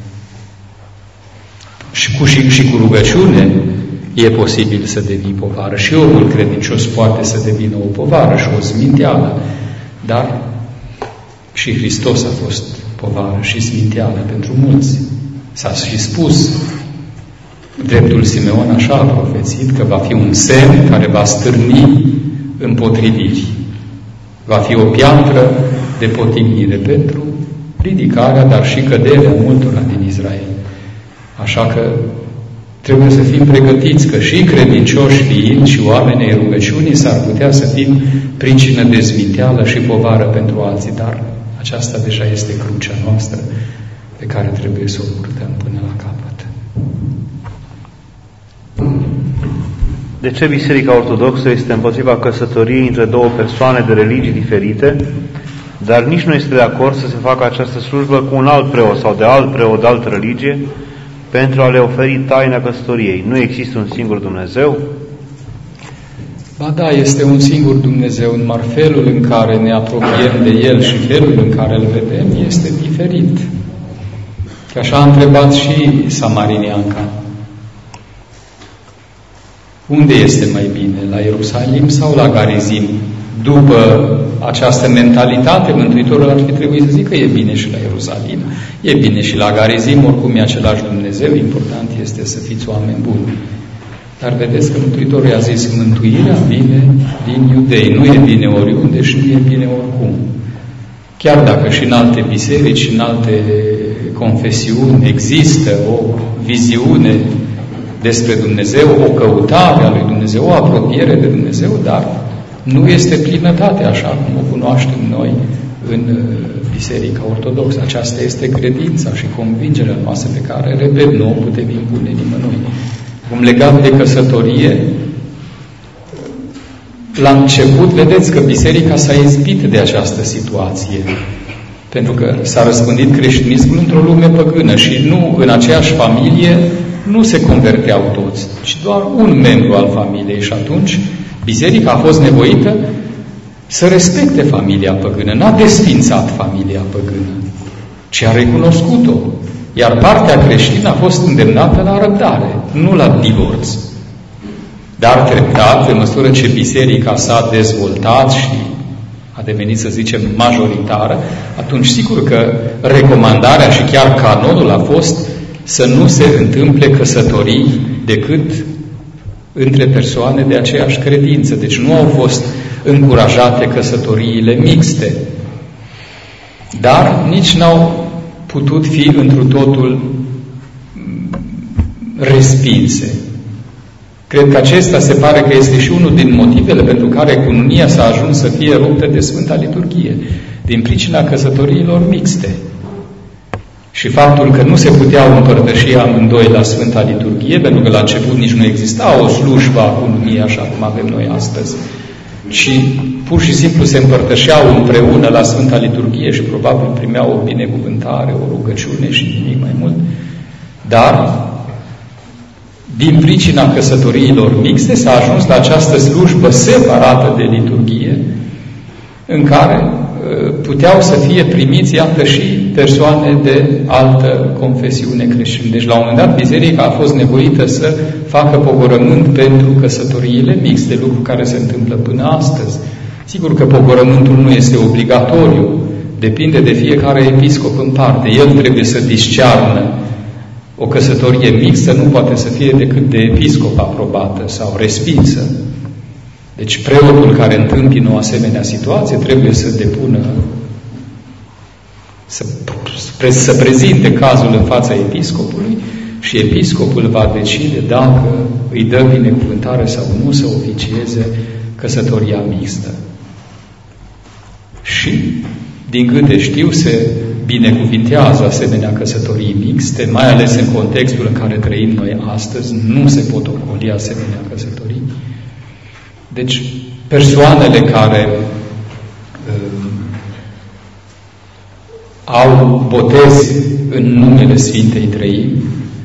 B: Și cu rugăciune e posibil să devii povară. Și omul credincios poate să devină o povară și o sminteală. Dar și Hristos a fost povară și sminteală pentru mulți. S-a și spus, dreptul Simeon așa a profețit, că va fi un semn care va stârni împotriviri. Va fi o piatră de potignire pentru ridicarea, dar și căderea multora din Israel. Așa că trebuie să fim pregătiți că și credincioși fiind și oamenii rugăciunii s-ar putea să fim pricină de zminteală și povară pentru alții, dar aceasta deja este crucea noastră pe care trebuie să o purtăm până la capăt.
C: De ce Biserica Ortodoxă este împotriva căsătoriei între două persoane de religii diferite, dar nici nu este de acord să se facă această slujbă cu un alt preot sau de alt preot de altă religie pentru a le oferi taina căsătoriei? Nu există un singur Dumnezeu?
B: Ba da, este un singur Dumnezeu, numai felul în care ne apropiem de El și felul în care îl vedem este diferit. Că așa a întrebat și samarinianca. Unde este mai bine? La Ierusalim sau la Garizim? După această mentalitate, Mântuitorul ar fi trebuit să zică că e bine și la Ierusalim, e bine și la Garizim, oricum e același Dumnezeu, important este să fiți oameni buni. Dar vedeți că Mântuitorul i-a zis, mântuirea vine din iudei, nu e bine oriunde și nu e bine oricum. Chiar dacă și în alte biserici și în alte confesiuni există o viziune despre Dumnezeu, o căutare a lui Dumnezeu, o apropiere de Dumnezeu, dar nu este plinătate așa cum o cunoaștem noi în Biserica Ortodoxă. Aceasta este credința și convingerea noastră pe care, repet, nu o putem impune nimănui. Cum legat de căsătorie, la început, vedeți că Biserica s-a izbit de această situație, pentru că s-a răspândit creștinismul într-o lume păgână și nu în aceeași familie nu se converteau toți, ci doar un membru al familiei. Și atunci Biserica a fost nevoită să respecte familia păgână. N-a desfințat familia păgână, ci a recunoscut-o. Iar partea creștină a fost îndemnată la răbdare, nu la divorț. Dar treptat, pe măsură ce biserica s-a dezvoltat și a devenit, să zicem, majoritară, atunci sigur că recomandarea și chiar canonul a fost să nu se întâmple căsătorii decât între persoane de aceeași credință. Deci nu au fost încurajate căsătoriile mixte, dar nici n-au putut fi întru totul respinse. Cred că acesta se pare că este și unul din motivele pentru care cununia s-a ajuns să fie ruptă de Sfânta Liturghie, din pricina căsătoriilor mixte. Și faptul că nu se puteau împărtăși amândoi la Sfânta Liturghie, pentru că la început nici nu exista o slujbă a cununiei așa cum avem noi astăzi, ci pur și simplu se împărtășeau împreună la Sfânta Liturghie și probabil primeau o binecuvântare, o rugăciune și nimic mai mult. Dar din pricina căsătoriilor mixte s-a ajuns la această slujbă separată de liturghie, în care puteau să fie primiți, iată, și persoane de altă confesiune creștină. Deci, la un moment dat, Biserica a fost nevoită să facă pogorământ pentru căsătoriile mixte, lucru care se întâmplă până astăzi. Sigur că pogorământul nu este obligatoriu, depinde de fiecare episcop în parte. El trebuie să discearnă. O căsătorie mixtă nu poate să fie decât de episcop aprobată sau respinsă. Deci preotul care întâmpină o asemenea situație trebuie să depună, să prezinte cazul în fața episcopului și episcopul va decide dacă îi dă binecuvântare sau nu să oficieze căsătoria mixtă. Și, din câte știu, se binecuvintează asemenea căsătorii mixte, mai ales în contextul în care trăim noi astăzi, nu se pot ocoli asemenea căsătorii. Deci, persoanele care au botez în numele Sfintei Treimi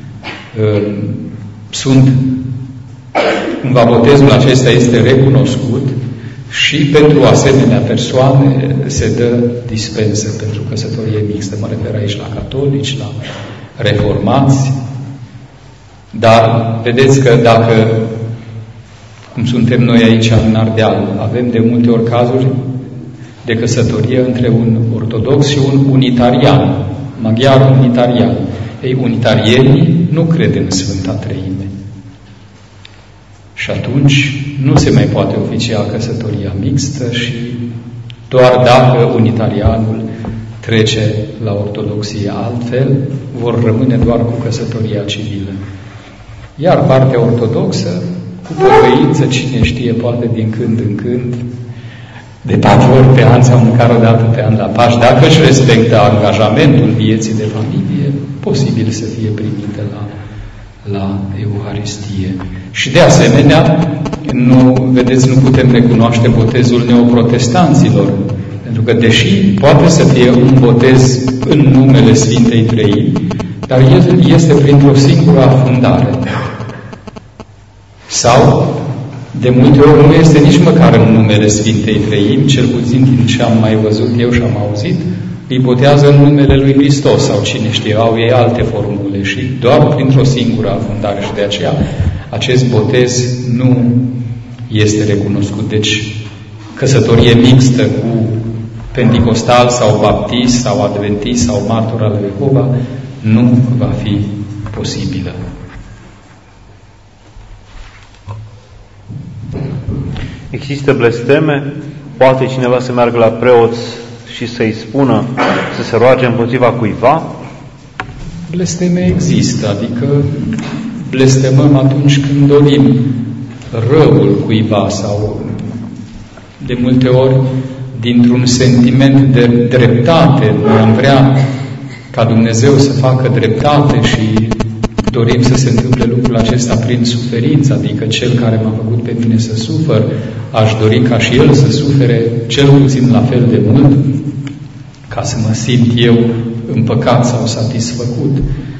B: sunt, cumva botezul acesta este recunoscut și pentru asemenea persoane se dă dispensă pentru căsătorie mixtă. Mă refer aici la catolici, la reformați, dar vedeți că dacă, cum suntem noi aici în Ardeal, avem de multe ori cazuri de căsătorie între un ortodox și un unitarian, maghiar unitarian. Ei, unitarienii nu cred în Sfânta Treime. Și atunci nu se mai poate oficia căsătoria mixtă și doar dacă unitarianul trece la ortodoxie, altfel vor rămâne doar cu căsătoria civilă. Iar partea ortodoxă, cu pocăință, cine știe, poate din când în când, de 4 ori pe an sau măcar o dată pe an la Paști, dacă își respectă angajamentul vieții de familie, posibil să fie primită la Euharistie. Și de asemenea, vedeți, nu putem recunoaște botezul neoprotestanților, pentru că deși poate să fie un botez în numele Sfintei Treimi, dar el este printr-o singură afundare. Sau, de multe ori, nu este nici măcar în numele Sfintei Treimi, cel puțin din ce am mai văzut eu și am auzit, îi botează în numele lui Hristos sau cine știe, au ei alte formule și doar printr-o singură afundare și de aceea acest botez nu este recunoscut. Deci, căsătorie mixtă cu penticostal sau baptist sau adventist sau martor al lui Jehova nu va fi posibilă.
C: Există blesteme? Poate cineva să meargă la preoți și să-i spună să se roage împotriva cuiva?
B: Blesteme există, adică blestemăm atunci când dorim răul cuiva sau de multe ori, dintr-un sentiment de dreptate, noi am vrea ca Dumnezeu să facă dreptate și dorim să se întâmple lucrul acesta prin suferință, adică Cel care m-a făcut pe mine să sufăr, aș dori ca și El să sufere cel puțin la fel de mult, ca să mă simt eu împăcat sau satisfăcut.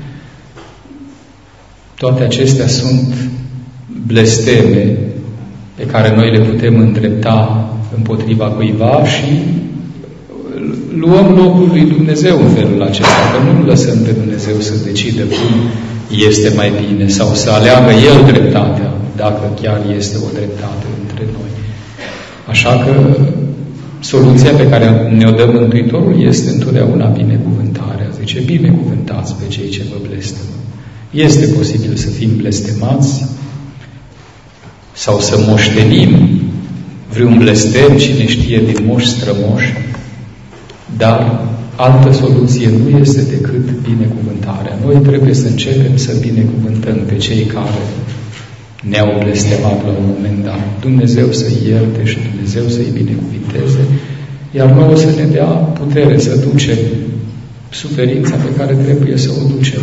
B: Toate acestea sunt blesteme pe care noi le putem îndrepta împotriva cuiva și luăm locul lui Dumnezeu în felul acesta, că nu lăsăm pe Dumnezeu să decidă cum este mai bine sau să aleagă El dreptatea, dacă chiar este o dreptate între noi. Așa că soluția pe care ne-o dă Mântuitorul este întotdeauna binecuvântarea. Zice, binecuvântați pe cei ce vă blestemă. Este posibil să fim blestemați sau să moștenim vreun blestem, cine știe, din moși strămoși, dar altă soluție nu este decât binecuvântarea. Noi trebuie să începem să binecuvântăm pe cei care ne-au blestemat la un moment dat. Dumnezeu să-i ierte și Dumnezeu să-i binecuvinteze, iar nouă să ne dea putere să ducem suferința pe care trebuie să o ducem.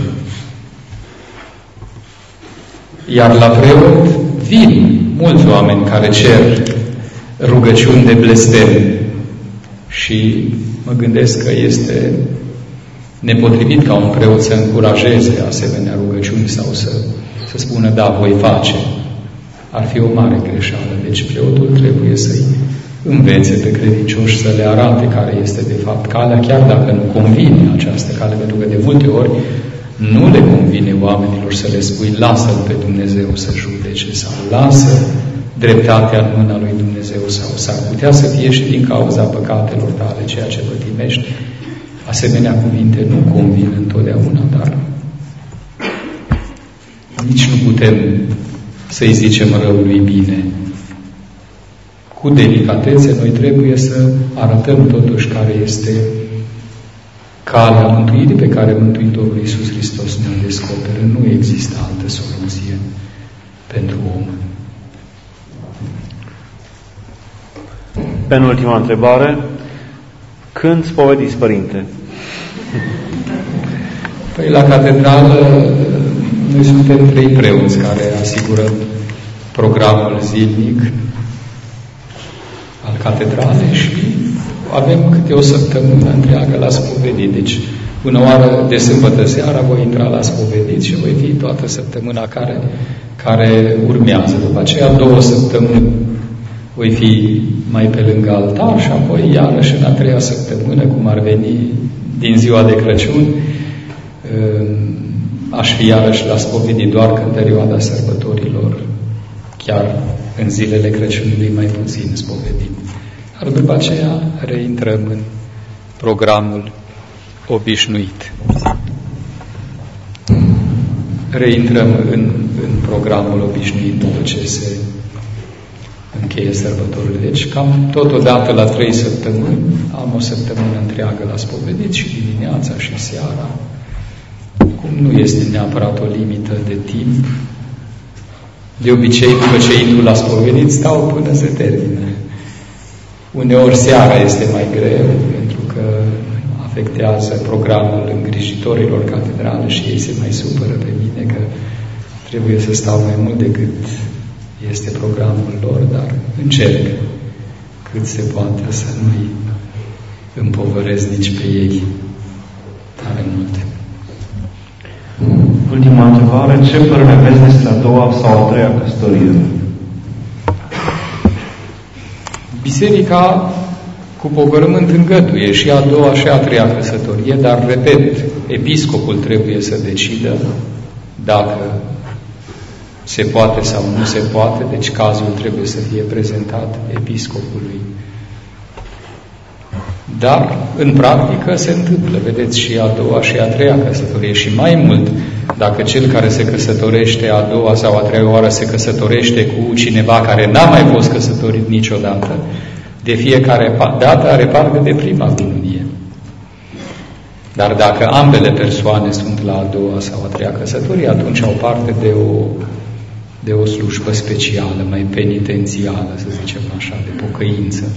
B: Iar la preot vin mulți oameni care cer rugăciuni de blestem și mă gândesc că este nepotrivit ca un preot să încurajeze asemenea rugăciuni sau să spună, da, voi face. Ar fi o mare greșeală. Deci preotul trebuie să-i învețe pe credincioși, să le arate care este de fapt calea, chiar dacă nu convine această cale, pentru că de multe ori nu le convine oamenilor să le spui, lasă-L pe Dumnezeu să judece sau lasă dreptatea în mâna lui Dumnezeu sau s-ar putea să fie și din cauza păcatelor tale ceea ce pătimești. Asemenea cuvinte nu convin întotdeauna, dar nici nu putem să-i zicem răului bine. Cu delicatețe noi trebuie să arătăm totuși care este calea mântuirii pe care Mântuitorul Iisus Hristos ne-o descoperă. Nu există altă soluție pentru om.
C: Penultima întrebare. Când spovediți, Părinte?
B: Păi la catedrală noi suntem 3 preoți care asigurăm programul zilnic al catedralei și avem câte o săptămână întreagă la spovedit. Deci, una oară de sâmbătă seara voi intra la spovedit și voi fi toată săptămâna care urmează. După aceea 2 săptămâni voi fi mai pe lângă altar și apoi iarăși în a 3-a săptămână, cum ar veni din ziua de Crăciun, aș fi iarăși la spovedit, doar că în perioada sărbătorilor, chiar în zilele Crăciunului, mai puțin spovedit. Dar după aceea reintrăm în programul obișnuit. Reintrăm în programul obișnuit după ce se încheie sărbătorile. Deci cam totodată la 3 săptămâni am o săptămână întreagă la spovedit și dimineața și seara. Cum nu este neapărat o limită de timp, de obicei după ce intru la spovedit stau până se termină. Uneori seara este mai greu pentru că afectează programul îngrijitorilor catedrale și ei se mai supără pe mine că trebuie să stau mai mult decât este programul lor, dar încerc cât se poate să nu-i împovăresc nici pe ei tare mult.
C: Ultima întrebare. Ce părere aveți despre a 2-a sau a 3-a căsătorie?
B: Biserica cu pogorâmânt îngăduie și a 2-a și a 3-a căsătorie, dar, repet, episcopul trebuie să decidă dacă se poate sau nu se poate, deci cazul trebuie să fie prezentat episcopului. Dar, în practică, se întâmplă, vedeți, și a 2-a și a 3-a căsătorie. Și mai mult, dacă cel care se căsătorește a 2-a sau a 3-a oară se căsătorește cu cineva care n-a mai fost căsătorit niciodată, de fiecare dată are parte de prima cununie. Dar dacă ambele persoane sunt la a 2-a sau a 3-a căsătorie, atunci au parte de o slujbă specială, mai penitențială, să zicem așa, de pocăință.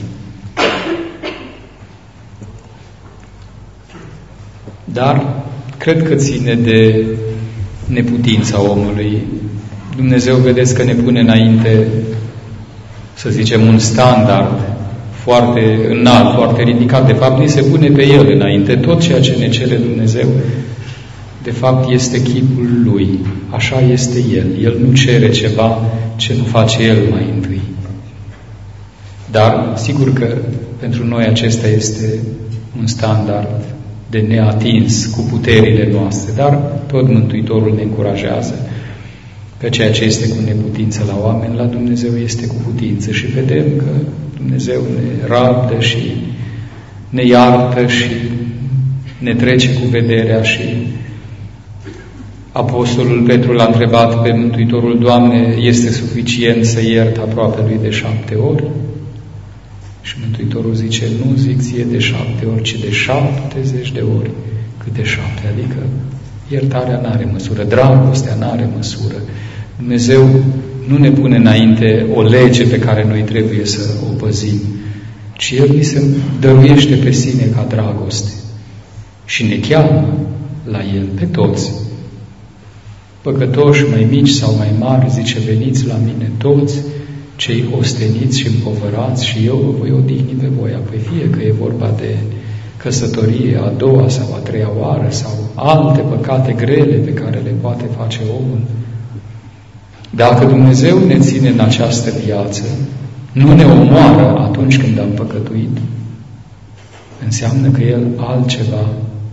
B: Dar cred că ține de neputința omului. Dumnezeu, vedeți că ne pune înainte, să zicem, un standard foarte înalt, foarte ridicat. De fapt, ni se pune pe El înainte. Tot ceea ce ne cere Dumnezeu, de fapt, este chipul Lui. Așa este El. El nu cere ceva ce nu face El mai întâi. Dar, sigur că pentru noi acesta este un standard de neatins cu puterile noastre, dar tot Mântuitorul ne încurajează că ceea ce este cu neputință la oameni, la Dumnezeu este cu putință. Și vedem că Dumnezeu ne rabdă și ne iartă și ne trece cu vederea. Și Apostolul Petru l-a întrebat pe Mântuitorul: Doamne, este suficient să iert aproapelui de 7 ori? Și Mântuitorul zice: nu zic ție de 7 ori, ci de 70 de ori cât de 7. Adică iertarea n-are măsură, dragostea n-are măsură. Dumnezeu nu ne pune înainte o lege pe care noi trebuie să o păzim, ci El ni se dăruiește pe sine ca dragoste și ne cheamă la El pe toți. Păcătoși, mai mici sau mai mari, zice: veniți la mine toți cei osteniți și împovărați și eu vă voi odihni pe voi. Apoi fie că e vorba de căsătorie a doua sau a treia oară sau alte păcate grele pe care le poate face omul. Dacă Dumnezeu ne ține în această viață, nu ne omoară atunci când am păcătuit, înseamnă că El altceva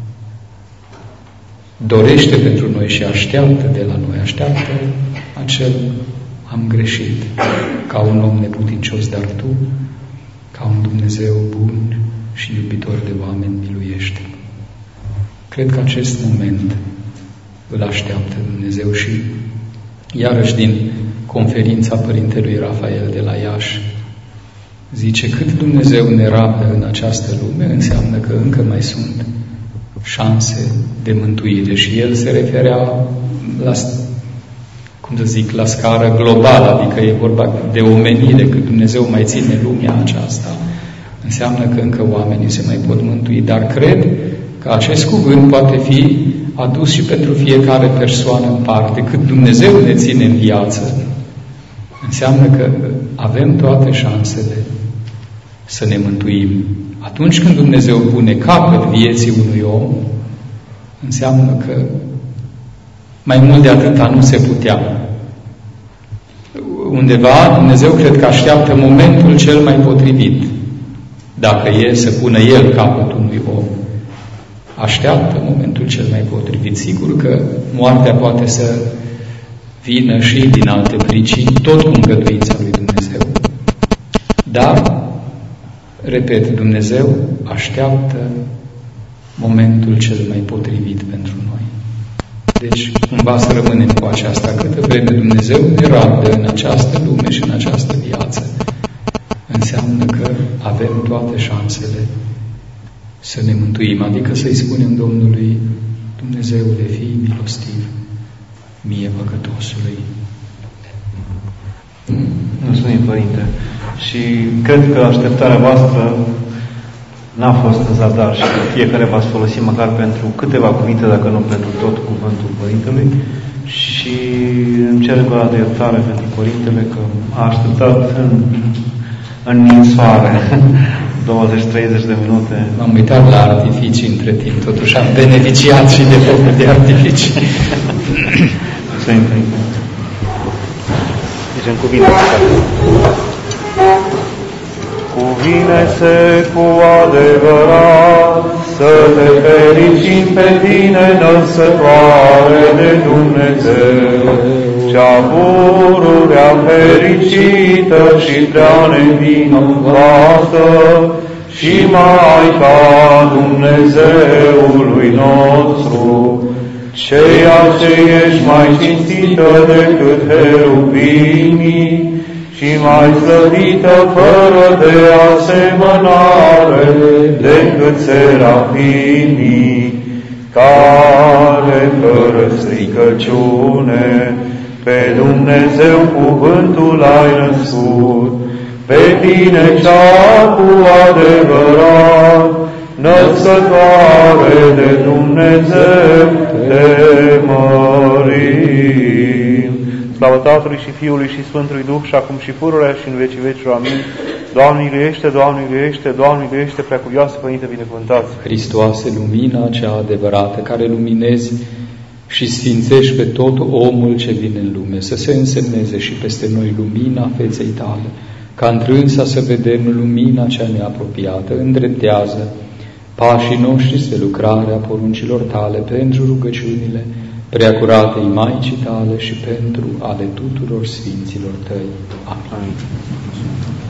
B: dorește pentru noi și așteaptă de la noi, așteaptă acel: am greșit, ca un om neputincios, dar Tu, ca un Dumnezeu bun și iubitor de oameni, miluiește. Cred că acest moment îl așteaptă Dumnezeu. Și iarăși din conferința Părintelui Rafael de la Iași zice: cât Dumnezeu ne rabdă în această lume, înseamnă că încă mai sunt șanse de mântuire. Și el se referea la, la scară globală, adică e vorba de omenire, că Dumnezeu mai ține lumea aceasta, înseamnă că încă oamenii se mai pot mântui. Dar cred că acest cuvânt poate fi adus și pentru fiecare persoană în parte. Cât Dumnezeu ne ține în viață, înseamnă că avem toate șansele să ne mântuim. Atunci când Dumnezeu pune capăt vieții unui om, înseamnă că mai mult de atâta nu se putea. Undeva Dumnezeu cred că așteaptă momentul cel mai potrivit. Dacă e să pună El capăt unui om, așteaptă momentul cel mai potrivit. Sigur că moartea poate să vină și din alte pricini, tot cu îngăduința lui Dumnezeu. Dar, repet, Dumnezeu așteaptă momentul cel mai potrivit pentru noi. Deci, cumva să rămânem cu aceasta: câtă vreme Dumnezeu ne rabdă în această lume și în această viață, înseamnă că avem toate șansele să ne mântuim, adică să-i spunem Domnului: Dumnezeule, fii milostiv mie păcătosului.
C: Mulțumim, Părinte. Și cred că așteptarea voastră n-a fost în zadar și că fiecare v-ați folosit măcar pentru câteva cuvinte, dacă nu pentru tot cuvântul Părintelui. Și îmi cer încă o dată iertare pentru Părintele că a așteptat în ninsoare 20-30 de minute.
B: M-am uitat la artificii între timp, totuși am beneficiat și de focul de artificii.
C: Mulțumim, Părinte. Deci în cuvinte. Cuvine-se cu adevărat să te fericim pe tine, născătoare de Dumnezeu, cea pururea fericită și prea nevinovată și Maica Dumnezeului nostru, ceea ce ești mai cinstită decât heruvimii și mai slăvită fără de asemănare decât serafimii, care fără stricăciune Pe Dumnezeu cuvântul ai născut, pe tine cea cu adevărat, născătoare de Dumnezeu, te mărim. Slavă Tatălui și Fiului și Sfântului Duh, și acum și pururea și în vecii vecilor. Amin. Doamne iubește, Doamne iubește, Doamne iubește, Preacuvioasă Părinte binecuvântați.
B: Hristoase, lumina cea adevărată, care luminezi și sfințești pe tot omul ce vine în lume, să se însemneze și peste noi lumina feței Tale, ca întrânsa să vedem lumina cea neapropiată, îndreptează pașii noștri spre lucrarea poruncilor Tale pentru rugăciunile preacuratei Maicii Tale și pentru ale tuturor Sfinților Tăi. Amin.